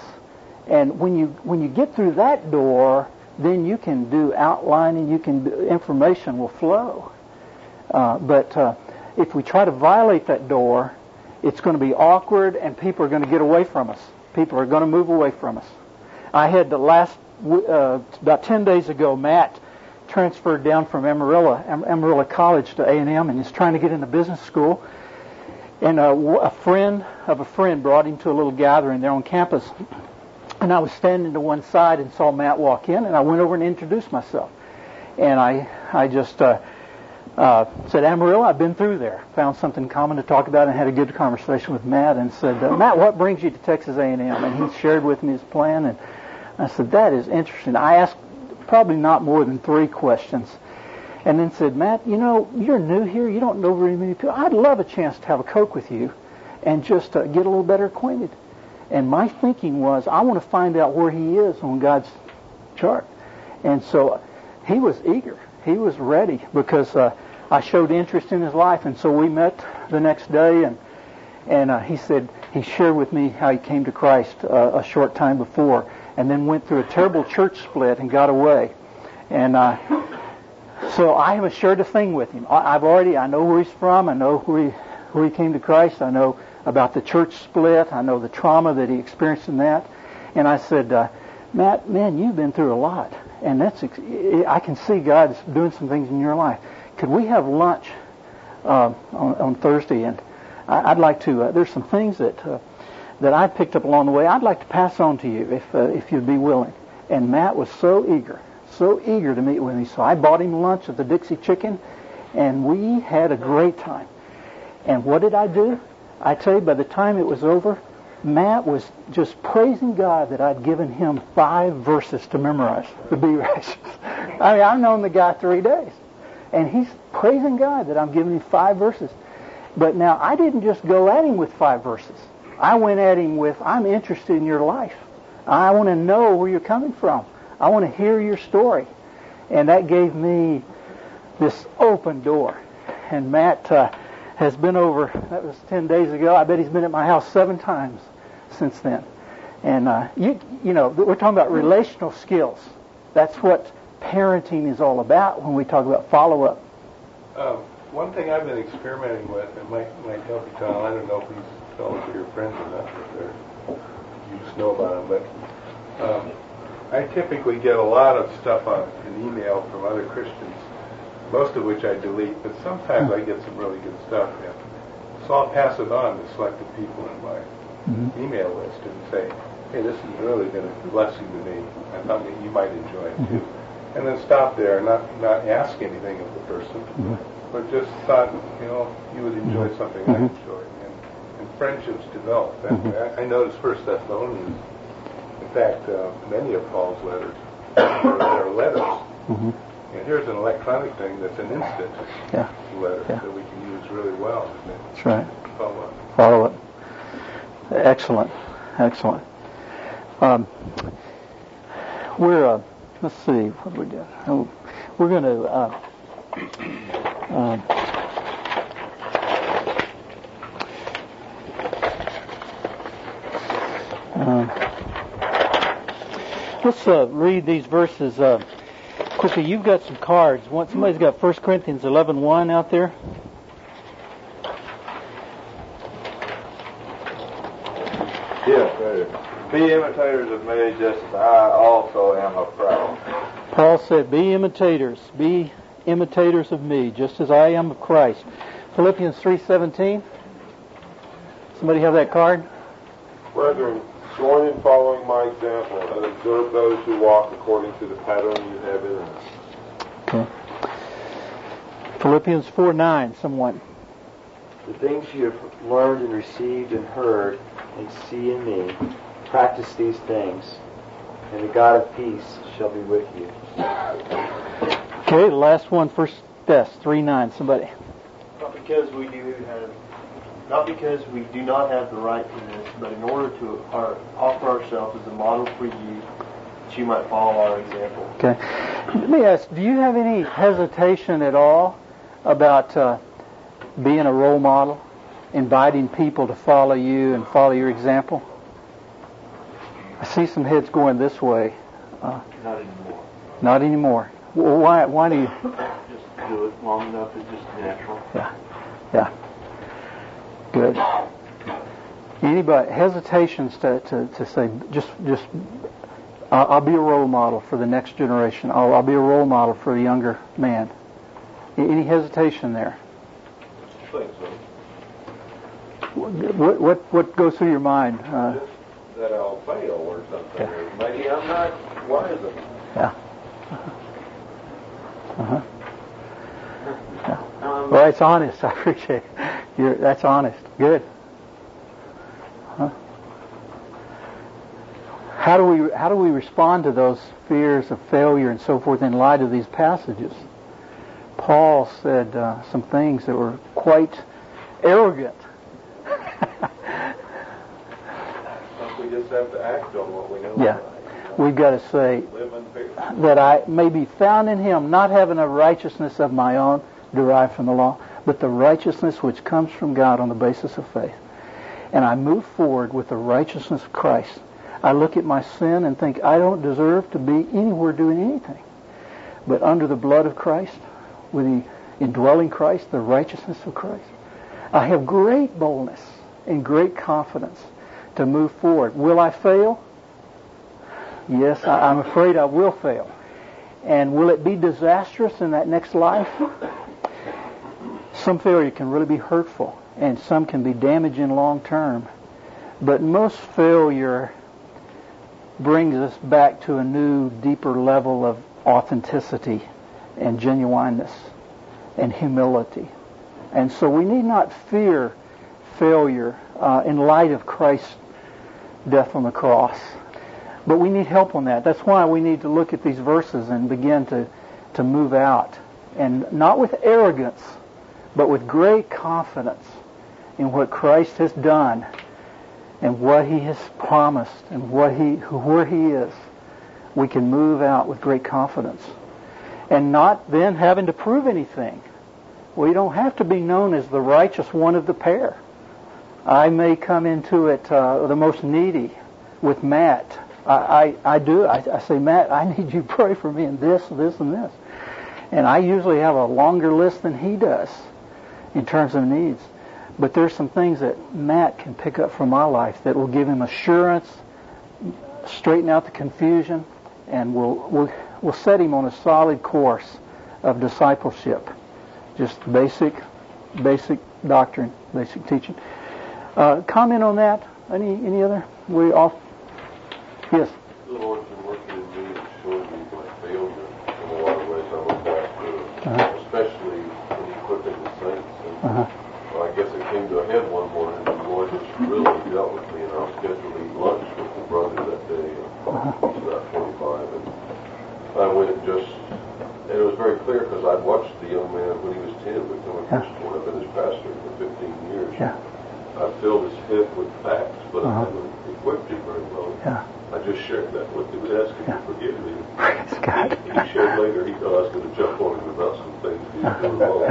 and when you when you get through that door, then you can do outlining. You can do, information will flow. Uh, but uh, if we try to violate that door, it's going to be awkward, and people are going to get away from us. People are going to move away from us. I had the last uh, about ten days ago, Matt transferred down from Amarillo, Amarillo College to A and M, and he's trying to get into business school. And a, a friend of a friend brought him to a little gathering there on campus. And I was standing to one side and saw Matt walk in, and I went over and introduced myself. And I I just uh, uh, said, Amarillo, I've been through there. Found something common to talk about and had a good conversation with Matt and said, uh, Matt, what brings you to Texas A and M? And he shared with me his plan. And I said, that is interesting. I asked probably not more than three questions. And then said, Matt, you know, you're new here. You don't know very many people. I'd love a chance to have a Coke with you and just uh, get a little better acquainted. And my thinking was, I want to find out where he is on God's chart. And so he was eager. He was ready because uh, I showed interest in his life. And so we met the next day, and And uh, he said he shared with me how he came to Christ uh, a short time before, and then went through a terrible church split and got away. And uh, so I haven't shared a thing with him. I, I've already, I know where he's from. I know where he, where he came to Christ. I know about the church split. I know the trauma that he experienced in that. And I said, uh, Matt, man, you've been through a lot. And that's I can see God's doing some things in your life. Could we have lunch uh, on, on Thursday? And I, I'd like to, uh, there's some things that uh, that I picked up along the way I'd like to pass on to you if uh, if you'd be willing. And Matt was so eager, so eager to meet with me. So I bought him lunch at the Dixie Chicken, and we had a great time. And what did I do? I tell you, by the time it was over, Matt was just praising God that I'd given him five verses to memorize, to be righteous. I mean, I've known the guy three days. And he's praising God that I'm giving him five verses. But now, I didn't just go at him with five verses. I went at him with, I'm interested in your life. I want to know where you're coming from. I want to hear your story. And that gave me this open door. And Matt uh, has been over, that was ten days ago. I bet he's been at my house seven times since then. And, uh, you you know, we're talking about relational skills. That's what parenting is all about when we talk about follow-up. Um, one thing I've been experimenting with, and might, might help you, Tom, I don't know if these fellows are your friends or not, if they're, you just know about them, but um, I typically get a lot of stuff on an email from other Christians, most of which I delete, but sometimes I get some really good stuff. And so I'll pass it on to selected people in my mm-hmm. email list and say, hey, this is really been a blessing to me. I thought that you might enjoy it too. Mm-hmm. And then stop there and not, not ask anything of the person, mm-hmm. but just thought, you know, you would enjoy mm-hmm. something mm-hmm. I enjoyed. And, and friendships develop. That mm-hmm. I, I noticed First Thessalonians, in fact, uh, many of Paul's letters are, are letters. Mm-hmm. And here's an electronic thing that's an instant yeah. letter yeah. that we can use really well. That's right. Follow up. Follow up. Excellent. Excellent. Um, we're, uh, let's see, what we got? Oh, we're going to, uh, uh, uh, let's uh, read these verses uh, quickly. You've got some cards. Somebody's got First Corinthians eleven one out there. Yes, right. Be imitators of me, just as I also am of Christ. Paul said, be imitators. Be imitators of me, just as I am of Christ. Philippians three seventeen. Somebody have that card? Brethren, join in following my example and observe those who walk according to the pattern you have in us. Okay. Philippians four nine, someone. The things you have learned and received and heard and see in me, practice these things, and the God of peace shall be with you. Okay, the last one, First Thess three nine. Somebody. Not because we do have, not because we do not have the right to this, but in order to our, offer ourselves as a model for you, that you might follow our example. Okay. Let me ask: do you have any hesitation at all about uh, being a role model, inviting people to follow you and follow your example? I see some heads going this way. Uh, not anymore. Not anymore. Well, why? Why do you? Just do it long enough. It's just natural. Yeah. Yeah. Good. Anybody hesitations to, to, to say just just uh, I'll be a role model for the next generation. I'll, I'll be a role model for a younger man. Any hesitation there? I think so. What what what goes through your mind? Uh, Just that I'll fail or something. Yeah. Or maybe I'm not wise enough. Yeah. Uh-huh. Yeah. Well, that's honest. I appreciate it. You're, that's honest. Good. Huh? How do we how do we respond to those fears of failure and so forth in light of these passages? Paul said uh, some things that were quite arrogant. We just have to act on what we know. Yeah. We've got to say that I may be found in Him, not having a righteousness of my own derived from the law, but the righteousness which comes from God on the basis of faith. and I move forward with the righteousness of Christ. I look at my sin and think I don't deserve to be anywhere doing anything. But under the blood of Christ, with the indwelling Christ, the righteousness of Christ, I have great boldness and great confidence to move forward. Will I fail? Yes, I, I'm afraid I will fail. And will it be disastrous in that next life? Some failure can really be hurtful, and some can be damaging long term. But most failure brings us back to a new, deeper level of authenticity and genuineness and humility. And so we need not fear failure uh, in light of Christ's death on the cross. But we need help on that. That's why we need to look at these verses and begin to, to move out. And not with arrogance, but with great confidence in what Christ has done and what He has promised and what He, where He is. We can move out with great confidence. And not then having to prove anything. We don't have to be known as the righteous one of the pair. I may come into it uh, the most needy with Matt. I, I, I do. I, I say, Matt, I need you to pray for me in this, this, and this. And I usually have a longer list than he does in terms of needs. But there's some things that Matt can pick up from my life that will give him assurance, straighten out the confusion, and will will will set him on a solid course of discipleship. Just basic, basic doctrine, basic teaching. Uh, comment on that? Any any other? We all. Yes. The Lord's been working in me and showing me my failure in a lot of ways. I'm a pastor, uh-huh. especially in equipping the saints. And uh-huh. well, I guess it came to a head one morning, and the Lord just really dealt with me. And I was scheduled to eat lunch with the brother that day. Uh-huh. He was about twenty-five, and I went and just. And it was very clear because I'd watched the young man when he was ten become a Christian. Yeah. I've been his pastor for fifteen years. Yeah. I filled his head with facts, but uh-huh. I haven't equipped him very well. Yeah. I just shared that with him, asking yeah. him to forgive me. Praise God. He, he shared later he thought I was going to jump on him about some things he was doing wrong.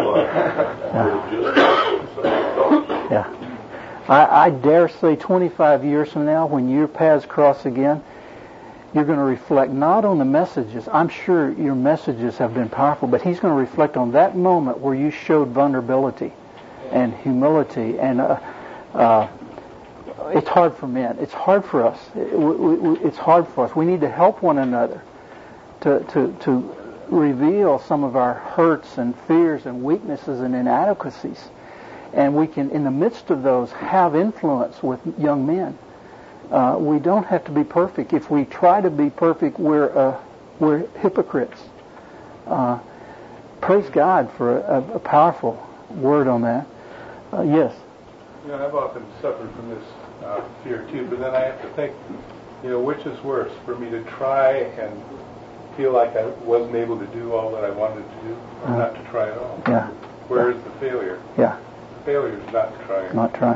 Yeah. yeah. I, I dare say twenty-five years from now, when your paths cross again, you're going to reflect not on the messages. I'm sure your messages have been powerful, but he's going to reflect on that moment where you showed vulnerability and humility. And uh, uh, it's hard for men. It's hard for us. It, we, we, it's hard for us. We need to help one another to, to, to reveal some of our hurts and fears and weaknesses and inadequacies. And we can, in the midst of those, have influence with young men. Uh, we don't have to be perfect. If we try to be perfect, we're uh, we're hypocrites. Uh, praise God for a, a powerful word on that. Uh, yes. You know, I've often suffered from this uh, fear too, but then I have to think, you know, which is worse, for me to try and feel like I wasn't able to do all that I wanted to do, or uh, not to try at all. Yeah. Where yeah. is the failure? Yeah. The failure is not to try. Not trying.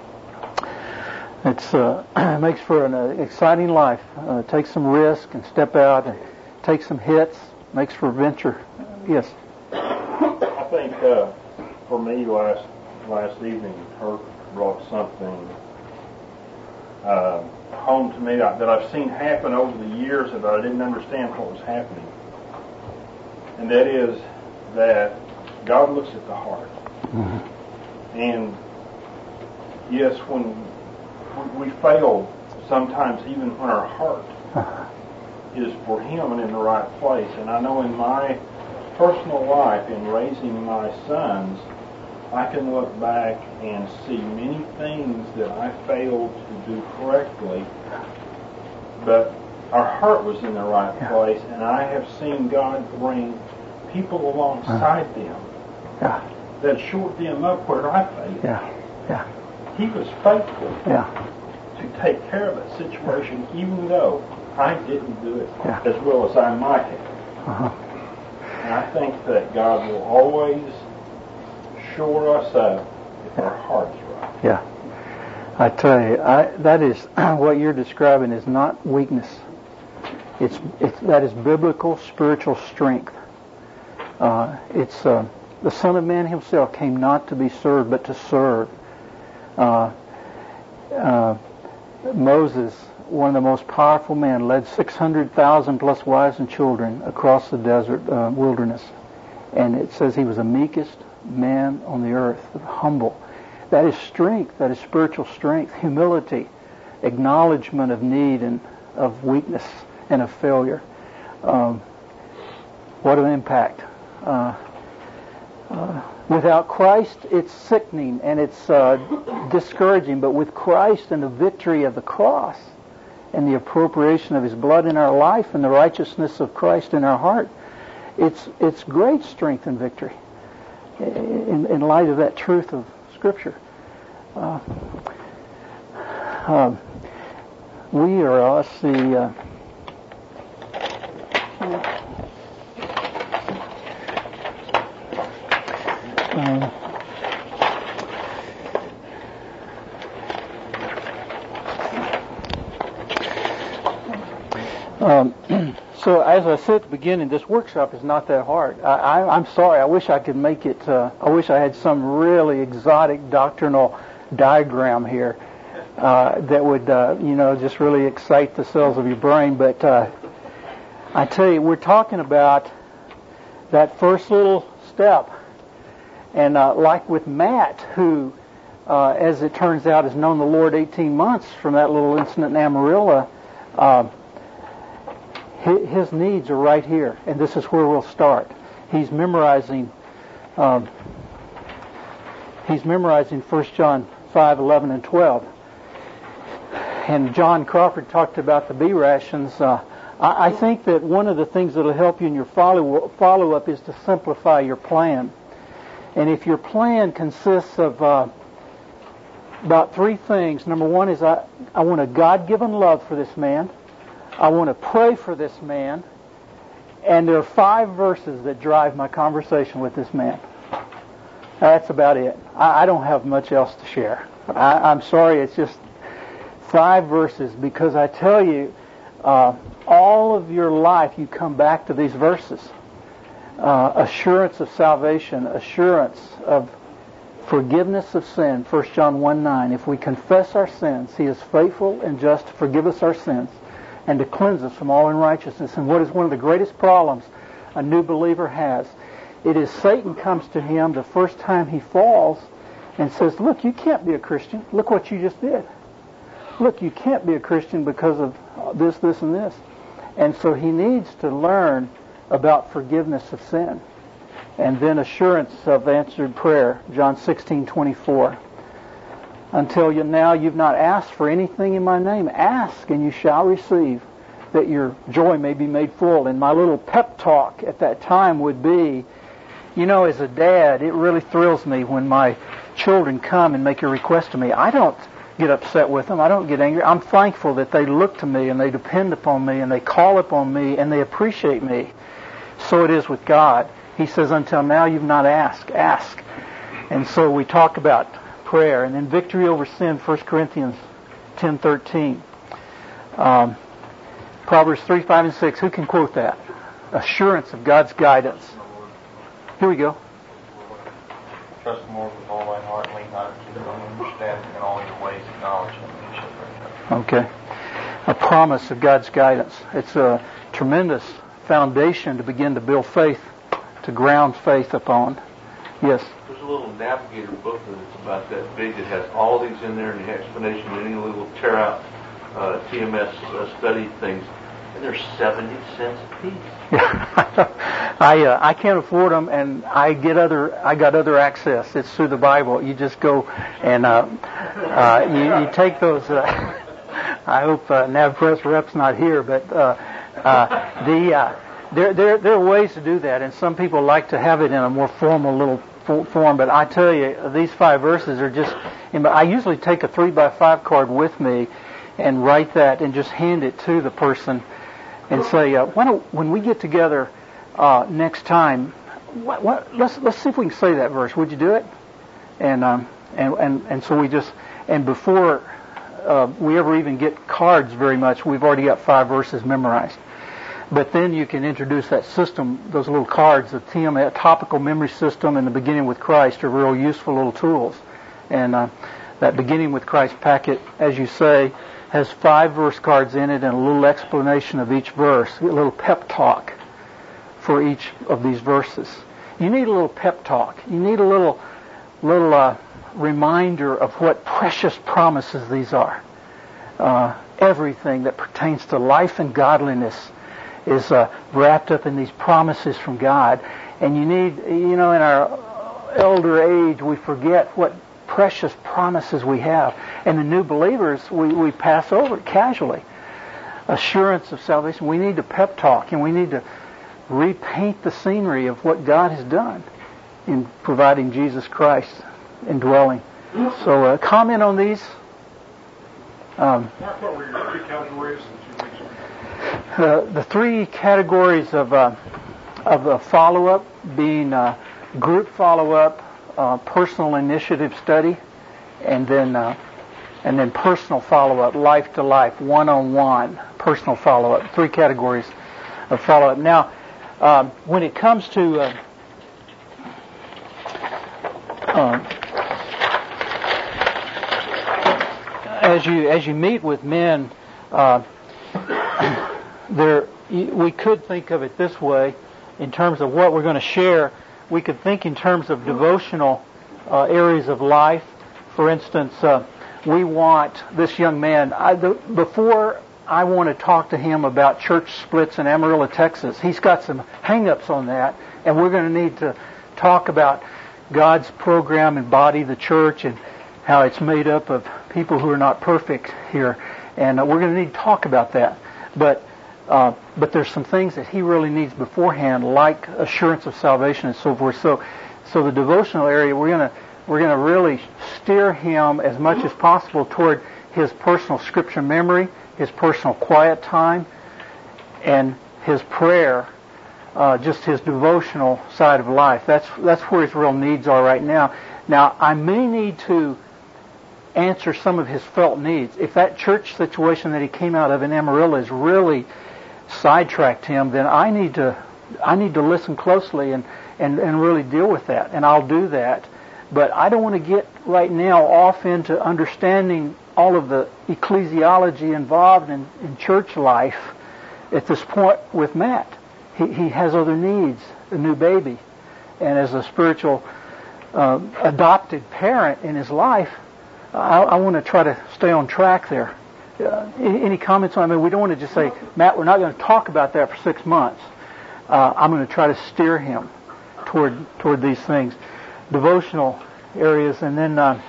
It's uh, it makes for an uh, exciting life. Uh, take some risk and step out and take some hits. Makes for adventure. Yes. I think uh, for me last last evening, Herb brought something uh, home to me that I've seen happen over the years, that I didn't understand what was happening, and that is that God looks at the heart. Mm-hmm. And yes, when we fail sometimes, even when our heart is for Him and in the right place. And I know in my personal life, in raising my sons, I can look back and see many things that I failed to do correctly, but our heart was in the right yeah. place, and I have seen God bring people alongside uh, them yeah. that shored them up where I failed. Yeah. Yeah. He was faithful yeah. to take care of that situation, even though I didn't do it yeah. as well as I might have. Uh-huh. And I think that God will always shore us up if yeah. our heart's right. Yeah. I tell you, I, that is what you're describing is not weakness. It's, it's that is biblical spiritual strength. Uh, it's uh, the Son of Man Himself came not to be served, but to serve. Uh, uh, Moses, one of the most powerful men, led six hundred thousand plus wives and children across the desert uh, wilderness. And it says he was the meekest man on the earth, humble. That is strength. That is spiritual strength, humility, acknowledgement of need and of weakness and of failure. Um, what an impact. Uh, uh, without Christ, it's sickening and it's uh, discouraging. But with Christ and the victory of the cross and the appropriation of His blood in our life and the righteousness of Christ in our heart, it's it's great strength and victory in, in light of that truth of Scripture. Uh, uh, we are, let's see, uh, um, um, so as I said at the beginning, this workshop is not that hard. I, I, I'm sorry. I wish I could make it. Uh, I wish I had some really exotic doctrinal diagram here uh, that would, uh, you know, just really excite the cells of your brain. But uh, I tell you, we're talking about that first little step, and uh, like with Matt, who, uh, as it turns out, has known the Lord eighteen months from that little incident in Amarillo. Uh, His needs are right here, and this is where we'll start. He's memorizing. Um, he's memorizing First John five, eleven, and twelve. And John Crawford talked about the B rations. Uh, I, I think that one of the things that will help you in your follow follow up is to simplify your plan. And if your plan consists of uh, about three things, number one is I I want a God-given love for this man. I want to pray for this man, and there are five verses that drive my conversation with this man. That's about it. I, I don't have much else to share. I, I'm sorry, it's just five verses, because I tell you, uh, all of your life you come back to these verses. Uh, assurance of salvation, assurance of forgiveness of sin, First John one nine. If we confess our sins, He is faithful and just to forgive us our sins and to cleanse us from all unrighteousness. And what is one of the greatest problems a new believer has? It is Satan comes to him the first time he falls and says, look, you can't be a Christian. Look what you just did. Look, you can't be a Christian because of this, this, and this. And so he needs to learn about forgiveness of sin. And then assurance of answered prayer, John sixteen twenty-four. Until you, now you've not asked for anything in my name. Ask and you shall receive, that your joy may be made full. And my little pep talk at that time would be, you know, as a dad, it really thrills me when my children come and make a request to me. I don't get upset with them. I don't get angry. I'm thankful that they look to me and they depend upon me and they call upon me and they appreciate me. So it is with God. He says, until now you've not asked. Ask. And so we talk about prayer, and then victory over sin, First Corinthians ten thirteen. Um, Proverbs three, five, and six. Who can quote that? Assurance of God's guidance. Here we go. Trust the Lord with all thy heart, lean not unto thy own understanding, in all your ways acknowledge Him, and He shall bring them. Okay. A promise of God's guidance. It's a tremendous foundation to begin to build faith, to ground faith upon. Yes. There's a little navigator booklet that's about that big that has all these in there and the explanation of any little tear out uh, T M S uh, study things, and they're seventy cents a piece. Yeah, I uh, I can't afford them, and I get other I got other access. It's through the Bible. You just go and uh, uh, you, you take those. Uh, I hope uh, NavPress rep's not here, but uh, uh, the. Uh, There, there, there are ways to do that, and some people like to have it in a more formal little form. But I tell you, these five verses are just. I usually take a three by five card with me, and write that, and just hand it to the person, and say, uh, "Why don't when we get together uh, next time, what, what, let's let's see if we can say that verse. Would you do it?" And um, and and and so we just and before uh, we ever even get cards, very much, we've already got five verses memorized. But then you can introduce that system, those little cards, the T M S, topical memory system, and the beginning with Christ are real useful little tools. And uh, That Beginning with Christ packet, as you say, has five verse cards in it and a little explanation of each verse, a little pep talk for each of these verses. You need a little pep talk. You need a little little uh, reminder of what precious promises these are. Uh, everything that pertains to life and godliness is uh, wrapped up in these promises from God. And you need, you know, in our elder age, we forget what precious promises we have. And the new believers, we, we pass over it casually. Assurance of salvation. We need to pep talk, and we need to repaint the scenery of what God has done in providing Jesus Christ indwelling. So uh, comment on these. Um, Mark, what were your three categories that you mentioned? Uh, the three categories of uh, of uh, follow-up being uh, group follow-up, uh, personal initiative study, and then uh, and then personal follow-up, life to life, one-on-one, personal follow-up. Three categories of follow-up. Now, um, when it comes to uh, uh, as you as you meet with men, uh, there we could think of it this way in terms of what we're going to share. We could think in terms of devotional uh, areas of life. For instance, uh, we want this young man, I, the, before I want to talk to him about church splits in Amarillo, Texas, he's got some hang-ups on that, and we're going to need to talk about God's program and body, the church, and how it's made up of people who are not perfect here. And uh, we're going to need to talk about that. But Uh, but there's some things that he really needs beforehand, like assurance of salvation and so forth. So, so the devotional area, we're gonna we're gonna really steer him as much as possible toward his personal scripture memory, his personal quiet time, and his prayer, uh, just his devotional side of life. That's that's where his real needs are right now. Now, I may need to answer some of his felt needs. If that church situation that he came out of in Amarillo is really sidetracked him, then I need to I need to listen closely and, and, and really deal with that, and I'll do that. But I don't want to get right now off into understanding all of the ecclesiology involved in, in church life at this point with Matt. He, he has other needs, a new baby, and as a spiritual uh, adopted parent in his life, I, I want to try to stay on track there. Uh, any, any comments on it? I mean, we don't want to just say, Matt, we're not going to talk about that for six months. Uh, I'm going to try to steer him toward toward these things, devotional areas, and then uh,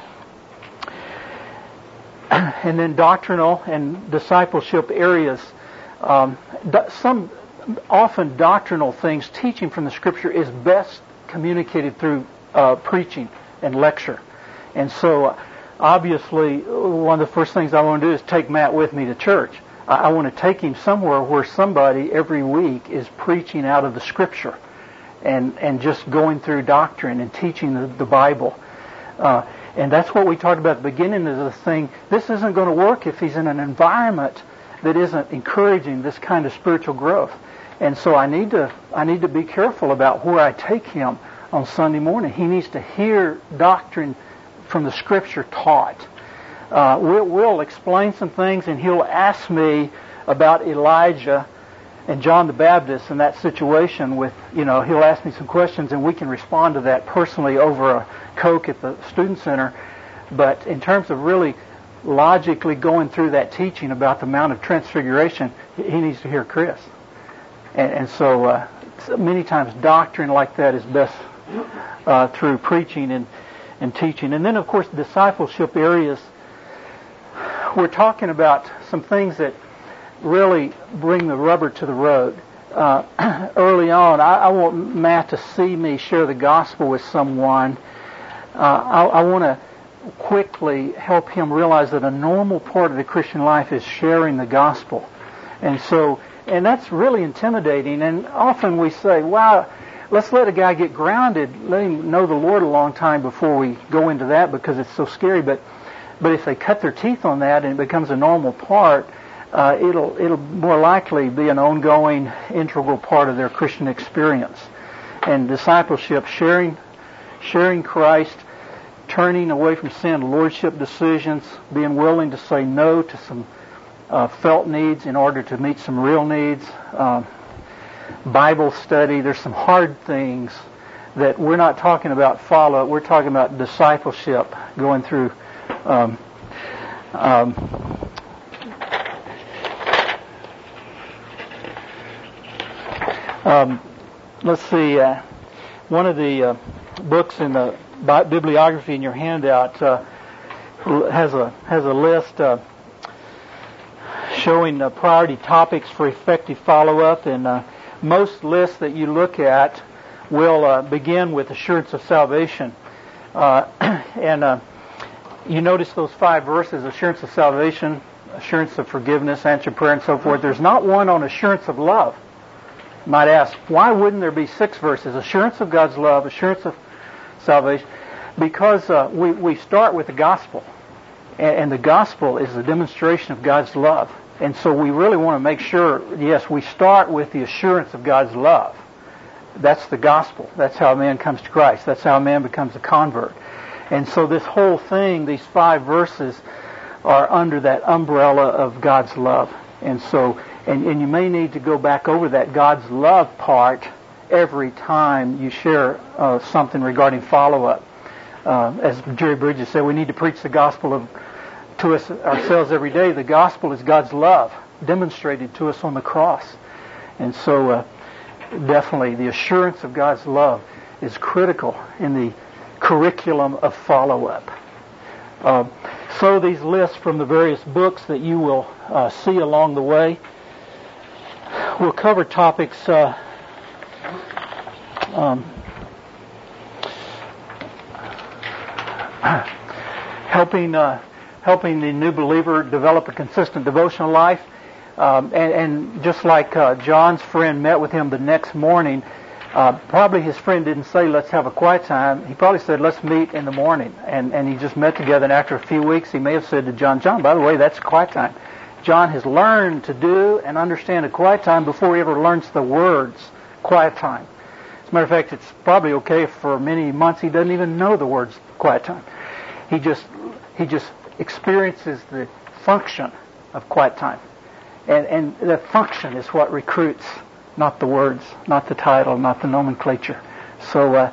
and then doctrinal and discipleship areas. Um, do, some often doctrinal things, teaching from the Scripture is best communicated through uh, preaching and lecture, and so. Obviously, one of the first things I want to do is take Matt with me to church. I, I want to take him somewhere where somebody every week is preaching out of the Scripture and, and just going through doctrine and teaching the, the Bible. Uh, and that's what we talked about at the beginning of the thing. This isn't going to work if he's in an environment that isn't encouraging this kind of spiritual growth. And so I need to I need to be careful about where I take him on Sunday morning. He needs to hear doctrine from the Scripture taught. Uh, we'll, we'll explain some things, and he'll ask me about Elijah and John the Baptist and that situation with, you know, he'll ask me some questions, and we can respond to that personally over a Coke at the Student Center. But in terms of really logically going through that teaching about the Mount of Transfiguration, he needs to hear Chris. And, and so, uh, so many times doctrine like that is best uh, through preaching and and teaching. And then, of course, discipleship areas. We're talking about some things that really bring the rubber to the road. Uh, early on, I, I want Matt to see me share the gospel with someone. Uh, I, I want to quickly help him realize that a normal part of the Christian life is sharing the gospel. And so, and that's really intimidating. And often we say, wow, let's let a guy get grounded, let him know the Lord a long time before we go into that because it's so scary. But but if they cut their teeth on that and it becomes a normal part, uh, it'll it'll more likely be an ongoing, integral part of their Christian experience. And discipleship, sharing sharing Christ, turning away from sin, lordship decisions, being willing to say no to some uh, felt needs in order to meet some real needs, um, Bible study. There's some hard things that we're not talking about follow-up. We're talking about discipleship, going through um, um, um, let's see, uh, one of the uh, books in the bibliography in your handout uh, has a has a list uh, showing uh, priority topics for effective follow-up, and uh, most lists that you look at will uh, begin with assurance of salvation. Uh, and uh, you notice those five verses, assurance of salvation, assurance of forgiveness, answered prayer, and so forth. There's not one on assurance of love. You might ask, why wouldn't there be six verses? Assurance of God's love, assurance of salvation. Because uh, we, we start with the gospel. And, and the gospel is a demonstration of God's love. And so we really want to make sure, yes, we start with the assurance of God's love. That's the gospel. That's how a man comes to Christ. That's how a man becomes a convert. And so this whole thing, these five verses, are under that umbrella of God's love. And so, and, and you may need to go back over that God's love part every time you share uh, something regarding follow-up. Uh, as Jerry Bridges said, we need to preach the gospel of to us ourselves every day. The gospel is God's love demonstrated to us on the cross. And so uh, definitely the assurance of God's love is critical in the curriculum of follow-up. Uh, so these lists from the various books that you will uh, see along the way will cover topics uh, um, helping uh, helping the new believer develop a consistent devotional life. Um, and, and just like uh, John's friend met with him the next morning, uh, probably his friend didn't say, let's have a quiet time. He probably said, let's meet in the morning. And, and he just met together, and after a few weeks, he may have said to John, John, by the way, that's quiet time. John has learned to do and understand a quiet time before he ever learns the words quiet time. As a matter of fact, it's probably okay if for many months he doesn't even know the words quiet time. He just he just experiences the function of quiet time. And, and the function is what recruits, not the words, not the title, not the nomenclature. So uh,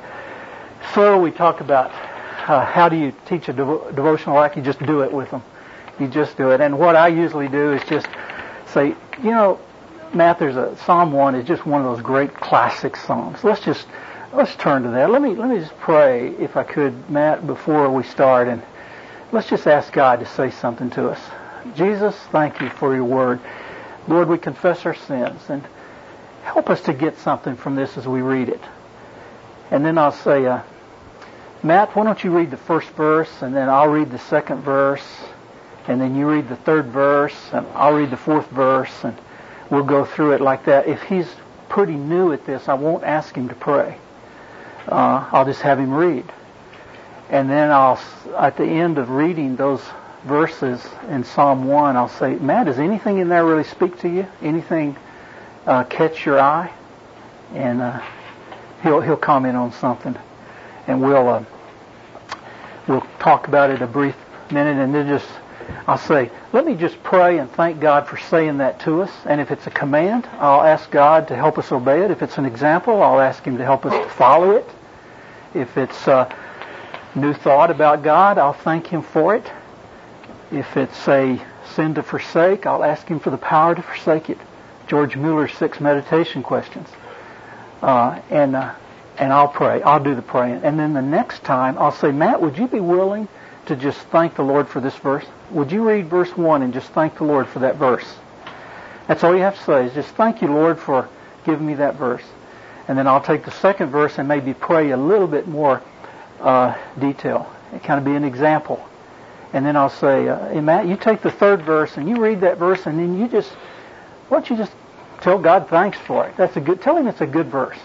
so we talk about uh, how do you teach a devo- devotional life? You just do it with them. You just do it. And what I usually do is just say, you know, Matt, there's a Psalm one is just one of those great classic psalms. Let's just let's turn to that. Let me let me just pray, if I could, Matt, before we start, and let's just ask God to say something to us. Jesus, thank you for your word. Lord, we confess our sins, and help us to get something from this as we read it. And then I'll say, uh, Matt, why don't you read the first verse, and then I'll read the second verse, and then you read the third verse, and I'll read the fourth verse, and we'll go through it like that. If he's pretty new at this, I won't ask him to pray. Uh, I'll just have him read. And then I'll, at the end of reading those verses in Psalm one, I'll say, Matt, does anything in there really speak to you? Anything uh, catch your eye? And uh, he'll he'll comment on something, and we'll uh, we'll talk about it a brief minute, and then just I'll say, let me just pray and thank God for saying that to us. And if it's a command, I'll ask God to help us obey it. If it's an example, I'll ask Him to help us to follow it. If it's a new thought about God, I'll thank Him for it. If it's a sin to forsake, I'll ask Him for the power to forsake it. George Mueller's six meditation questions. Uh, and uh, and I'll pray. I'll do the praying. And then the next time, I'll say, Matt, would you be willing to just thank the Lord for this verse? Would you read verse one and just thank the Lord for that verse? That's all you have to say is just thank you, Lord, for giving me that verse. And then I'll take the second verse and maybe pray a little bit more uh, detail. It kind of be an example. And then I'll say, uh, hey, Matt, you take the third verse and you read that verse, and then you just, why don't you just tell God thanks for it? That's a good. Tell Him it's a good verse,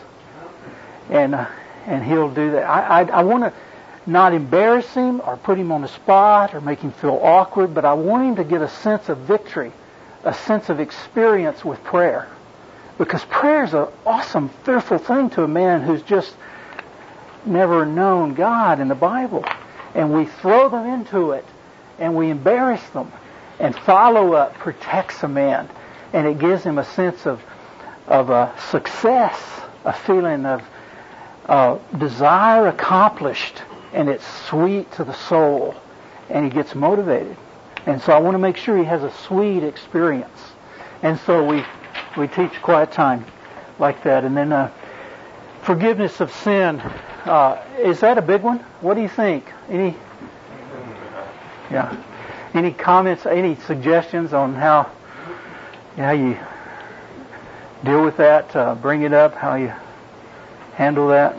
and uh, and He'll do that. I I, I want to not embarrass Him or put Him on the spot or make Him feel awkward, but I want Him to get a sense of victory, a sense of experience with prayer, because prayer is an awesome, fearful thing to a man who's just never known God in the Bible. and we throw them into it, and we embarrass them. And follow-up protects a man, and it gives him a sense of of uh, success, a feeling of uh, desire accomplished, and it's sweet to the soul, and he gets motivated. And so I want to make sure he has a sweet experience. And so we we teach quiet time like that. And then uh, forgiveness of sin. Uh, is that a big one? What do you think? Any? Yeah. Any comments? Any suggestions on how how you deal with that? Uh, bring it up. How you handle that?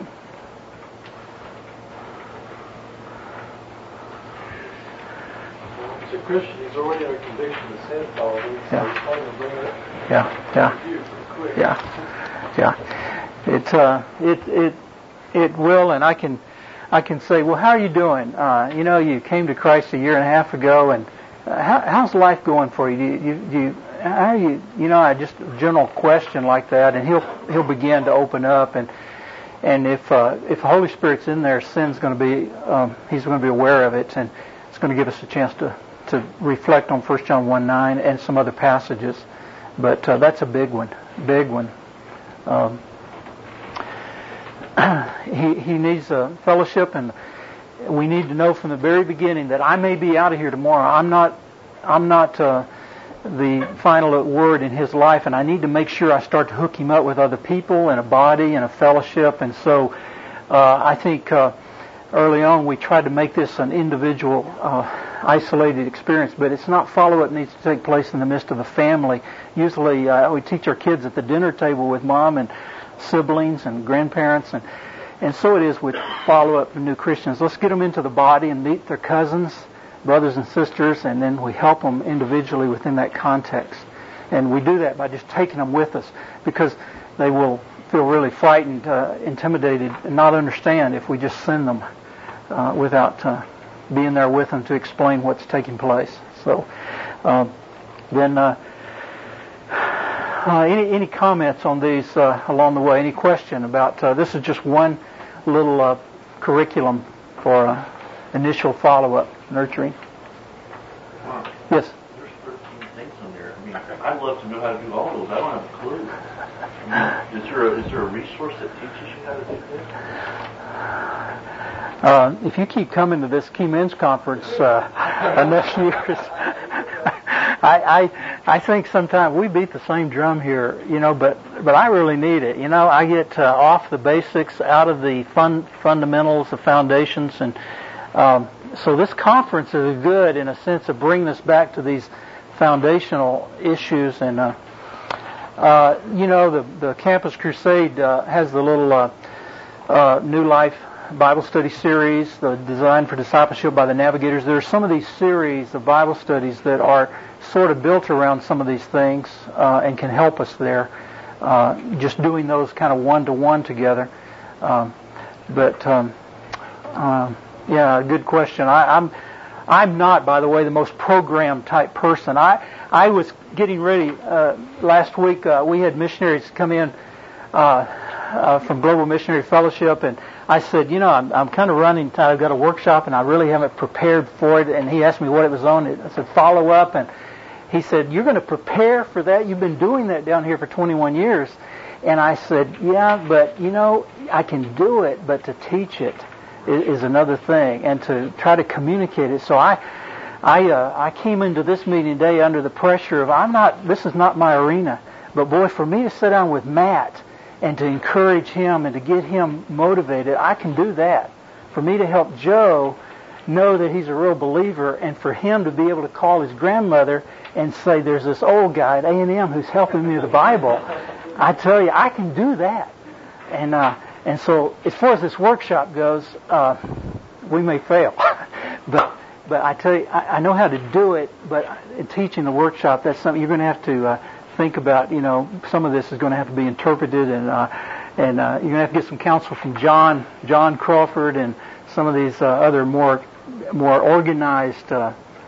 As a Christian, he's already had a conviction of sin, probably. So Yeah. he's probably going to bring it up. Yeah. Yeah. to you pretty quick. Yeah. Yeah. It uh, it it it will, and I can I can say, well, how are you doing? Uh, you know, you came to Christ a year and a half ago, and uh, how, how's life going for you? Do you, you, do you how are you? You know, I just a general question like that, and he'll he'll begin to open up, and and if uh, if the Holy Spirit's in there, sin's going to be um, he's going to be aware of it, and it's going to give us a chance to to reflect on First John one nine and some other passages. But uh, that's a big one, big one. Um, he he needs a fellowship, and we need to know from the very beginning that I may be out of here tomorrow. I'm not I'm not uh, the final word in his life, and I need to make sure I start to hook him up with other people and a body and a fellowship. And so uh, I think uh, early on we tried to make this an individual, uh, isolated experience, but it's not follow-up. It needs to take place in the midst of a family. Usually uh, we teach our kids at the dinner table with mom and siblings and grandparents, and and so it is with follow-up for new Christians. Let's get them into the body and meet their cousins, brothers and sisters, and then we help them individually within that context. And we do that by just taking them with us, because they will feel really frightened, uh, intimidated, and not understand if we just send them uh, without uh, being there with them to explain what's taking place. So uh, then uh, uh, any any comments on these uh, along the way? Any question about uh, this is just one little uh, curriculum for uh, initial follow-up nurturing. Wow. Yes. There's thirteen things on there. I mean, I'd love to know how to do all those. I don't have a clue. I mean, is there a, is there a resource that teaches you how to do this? Uh, if you keep coming to this Key Men's Conference uh, next year, I, I I think sometimes we beat the same drum here, you know, but but I really need it. You know, I get uh, off the basics, out of the fun, fundamentals, the foundations, and um, so this conference is good in a sense of bringing us back to these foundational issues. And uh, uh, you know, the the Campus Crusade uh, has the little uh, uh, New Life Bible study series, the Design for Discipleship by the Navigators. There are some of these series of Bible studies that are sort of built around some of these things uh, and can help us there. Uh, just doing those kind of one-to-one together. Um, but um, uh, yeah, good question. I, I'm I'm not, by the way, the most program type person. I I was getting ready uh, last week. Uh, we had missionaries come in uh, uh, from Global Missionary Fellowship, and I said, you know, I'm, I'm kind of running. I've got a workshop, and I really haven't prepared for it. And he asked me what it was on. I said, follow up. And he said, you're going to prepare for that? You've been doing that down here for twenty-one years. And I said, yeah, but, you know, I can do it, but to teach it is, is another thing, and to try to communicate it. So I I, uh, I came into this meeting today under the pressure of, I'm not, this is not my arena. But, boy, for me to sit down with Matt and to encourage him and to get him motivated, I can do that. For me to help Joe know that he's a real believer, and for him to be able to call his grandmother and say, there's this old guy at A and M who's helping me with the Bible, I tell you, I can do that. And uh, and so as far as this workshop goes, uh, we may fail. but but I tell you, I, I know how to do it, but in teaching the workshop, that's something you're going to have to uh, think about. You know, some of this is going to have to be interpreted, and uh, and uh, you're going to have to get some counsel from John John Crawford and some of these uh, other more more organized uh,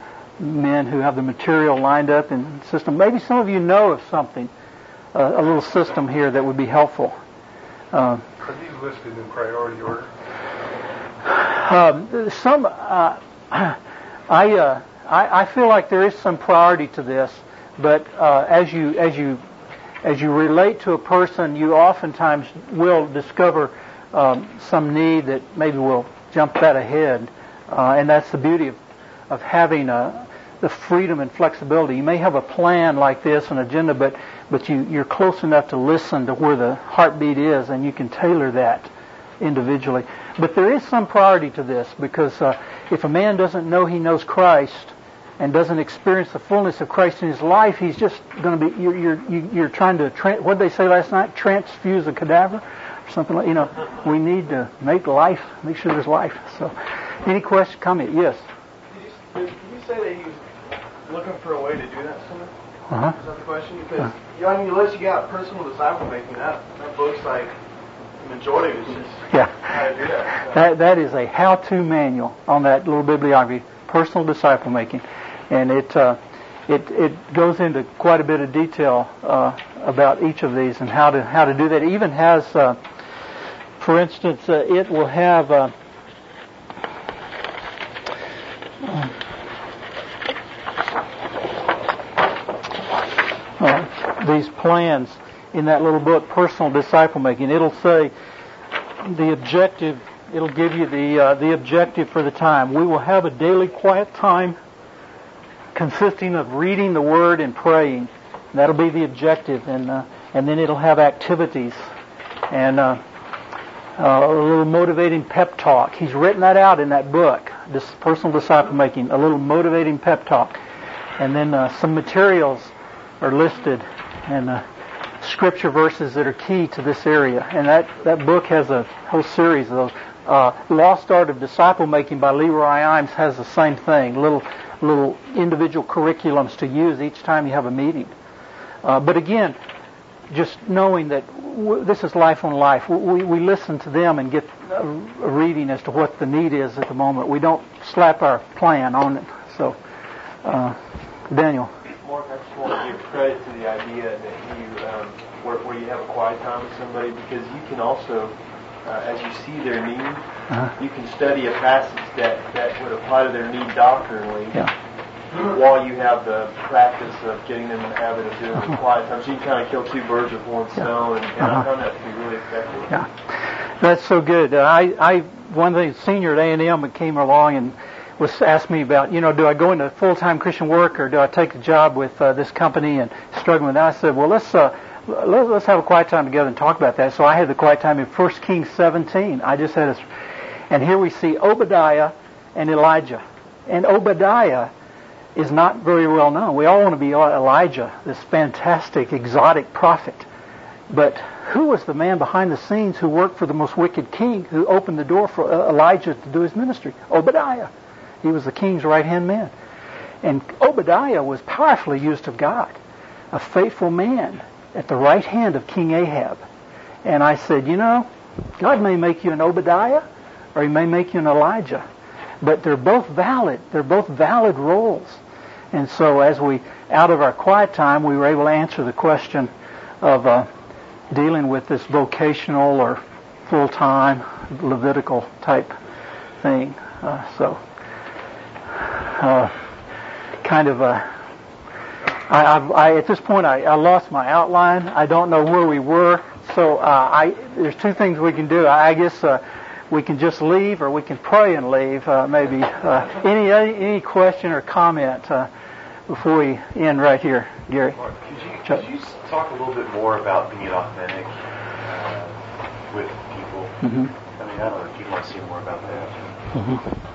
men who have the material lined up in system. Maybe some of you know of something, uh, a little system here that would be helpful. Uh, Are these listed in priority order? Um, some, uh, I, uh, I, I feel like there is some priority to this, but uh, as you as you as you relate to a person, you oftentimes will discover um, some need that maybe will jump that ahead, uh, and that's the beauty of of having a, the freedom and flexibility. You may have a plan like this, an agenda, but but you you're close enough to listen to where the heartbeat is, and you can tailor that individually. But there is some priority to this, because uh, if a man doesn't know he knows Christ and doesn't experience the fullness of Christ in his life, he's just going to be, you're you're you're trying to, tra- what did they say last night? Transfuse a cadaver? Or something like, you know, we need to make life, make sure there's life. So, any question, comment? Yes? Did you, did you say that he was looking for a way to do that somewhere? Uh-huh. Is that the question? Because, uh-huh. you know, I mean, unless you got personal disciple making, that, that book's like, the majority is just yeah. how to do that. So. That that is a how-to manual on that little bibliography, personal disciple making, and it uh, it it goes into quite a bit of detail uh, about each of these and how to how to do that. It even has, uh, for instance, uh, it will have. Uh, uh, these plans in that little book, Personal Disciple Making. It'll say the objective, it'll give you the uh, the objective for the time. We will have a daily quiet time consisting of reading the Word and praying. That'll be the objective, and uh, and then it'll have activities and uh, uh, a little motivating pep talk. He's written that out in that book, this Personal Disciple Making, a little motivating pep talk, and then uh, some materials are listed and. Uh, Scripture verses that are key to this area, and that, that book has a whole series of those. Uh, Lost Art of Disciple Making by Leroy Imes has the same thing, little little individual curriculums to use each time you have a meeting. Uh, but again, just knowing that w- this is life on life, we, we listen to them and get a, a reading as to what the need is at the moment. We don't slap our plan on it. So, uh, Daniel. Mark, I just want to give credit to the idea that you, um, where, where you have a quiet time with somebody, because you can also, uh, as you see their need, uh-huh. you can study a passage that, that would apply to their need doctrinally, yeah. while you have the practice of getting them in the habit of doing uh-huh. the quiet time. So you can kind of kill two birds with one stone, and, and uh-huh. I found that to be really effective. Yeah, that's so good. Uh, I, I, one of the senior at A and M came along and was asked me about, you know, do I go into full-time Christian work or do I take a job with uh, this company and struggling with that? I said, well, let's uh, let, let's have a quiet time together and talk about that. So I had the quiet time in First Kings seventeen. I just had a, and here we see Obadiah and Elijah. And Obadiah is not very well known. We all want to be Elijah, this fantastic, exotic prophet. But who was the man behind the scenes who worked for the most wicked king, who opened the door for Elijah to do his ministry? Obadiah. He was the king's right-hand man. And Obadiah was powerfully used of God, a faithful man at the right hand of King Ahab. And I said, you know, God may make you an Obadiah or he may make you an Elijah. But they're both valid. They're both valid roles. And so as we, out of our quiet time, we were able to answer the question of uh, dealing with this vocational or full-time Levitical type thing. Uh, so... Uh, kind of a, I, I, I, at this point I, I lost my outline. I don't know where we were. So uh, I, there's two things we can do. I, I guess uh, we can just leave or we can pray and leave. Uh, maybe uh, any any question or comment uh, before we end right here, Gary. Mark, could you, could you talk a little bit more about being authentic uh, with people? Mm-hmm. I mean, I don't know if you want to say more about that. Mm-hmm.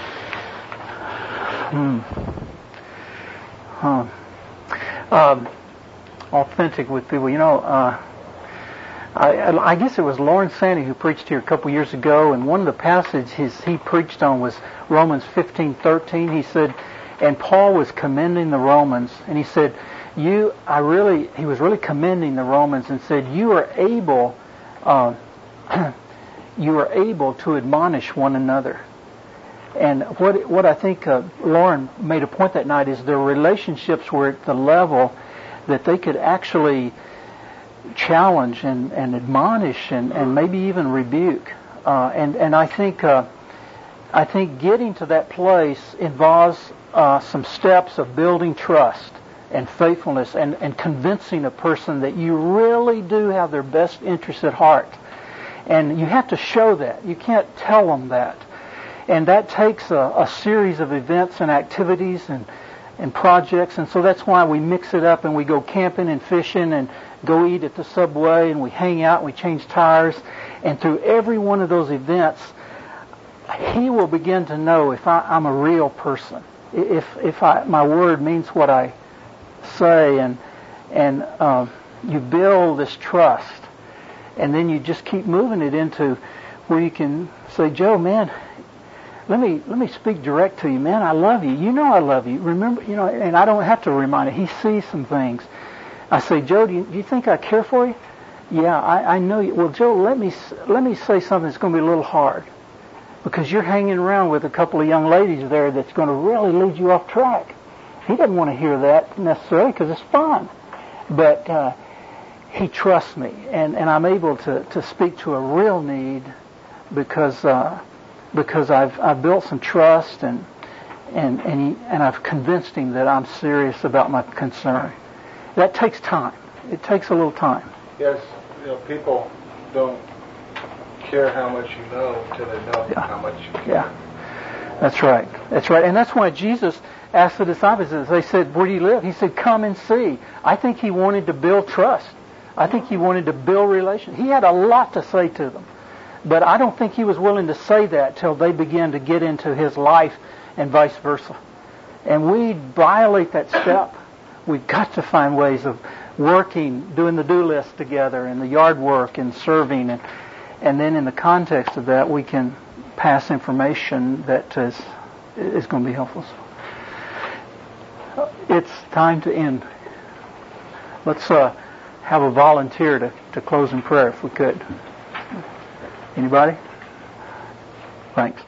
Hmm. Huh. Um, authentic with people. You know, uh, I, I guess it was Lawrence Sandy who preached here a couple years ago, and one of the passages he preached on was Romans fifteen thirteen. He said, and Paul was commending the Romans, and he said, "You, I really," he was really commending the Romans, and said, "You are able, uh, you are able to admonish one another." And what what I think uh, Lauren made a point that night is their relationships were at the level that they could actually challenge and, and admonish and, and maybe even rebuke. Uh, and, and I think uh, I think getting to that place involves uh, some steps of building trust and faithfulness and, and convincing a person that you really do have their best interests at heart. And you have to show that. You can't tell them that. And that takes a, a series of events and activities and, and projects. And so that's why we mix it up and we go camping and fishing and go eat at the Subway and we hang out and we change tires. And through every one of those events, he will begin to know if I, I'm a real person. If if I, my word means what I say, and and um, you build this trust, and then you just keep moving it into where you can say, Joe, man, let me let me speak direct to you, man. I love you. You know I love you. Remember, you know, and I don't have to remind him. He sees some things. I say, Joe, do you, do you think I care for you? Yeah, I, I know you. Well, Joe, let me let me say something that's going to be a little hard, because you're hanging around with a couple of young ladies there that's going to really lead you off track. He doesn't want to hear that necessarily because it's fun. But uh, he trusts me, and, and I'm able to, to speak to a real need because uh, because I've I've built some trust and and and, he, and I've convinced him that I'm serious about my concern. That takes time. It takes a little time. Yes, you know, people don't care how much you know until they know Yeah. how much you care. Yeah, that's right. That's right. And that's why Jesus asked the disciples, as they said, where do you live? He said, come and see. I think he wanted to build trust. I think he wanted to build relations. He had a lot to say to them. But I don't think he was willing to say that till they began to get into his life and vice versa. And we violate that step. We've got to find ways of working, doing the do list together and the yard work and serving. And, and then in the context of that, we can pass information that is, is going to be helpful. It's time to end. Let's uh, have a volunteer to, to close in prayer if we could. Anybody? Thanks.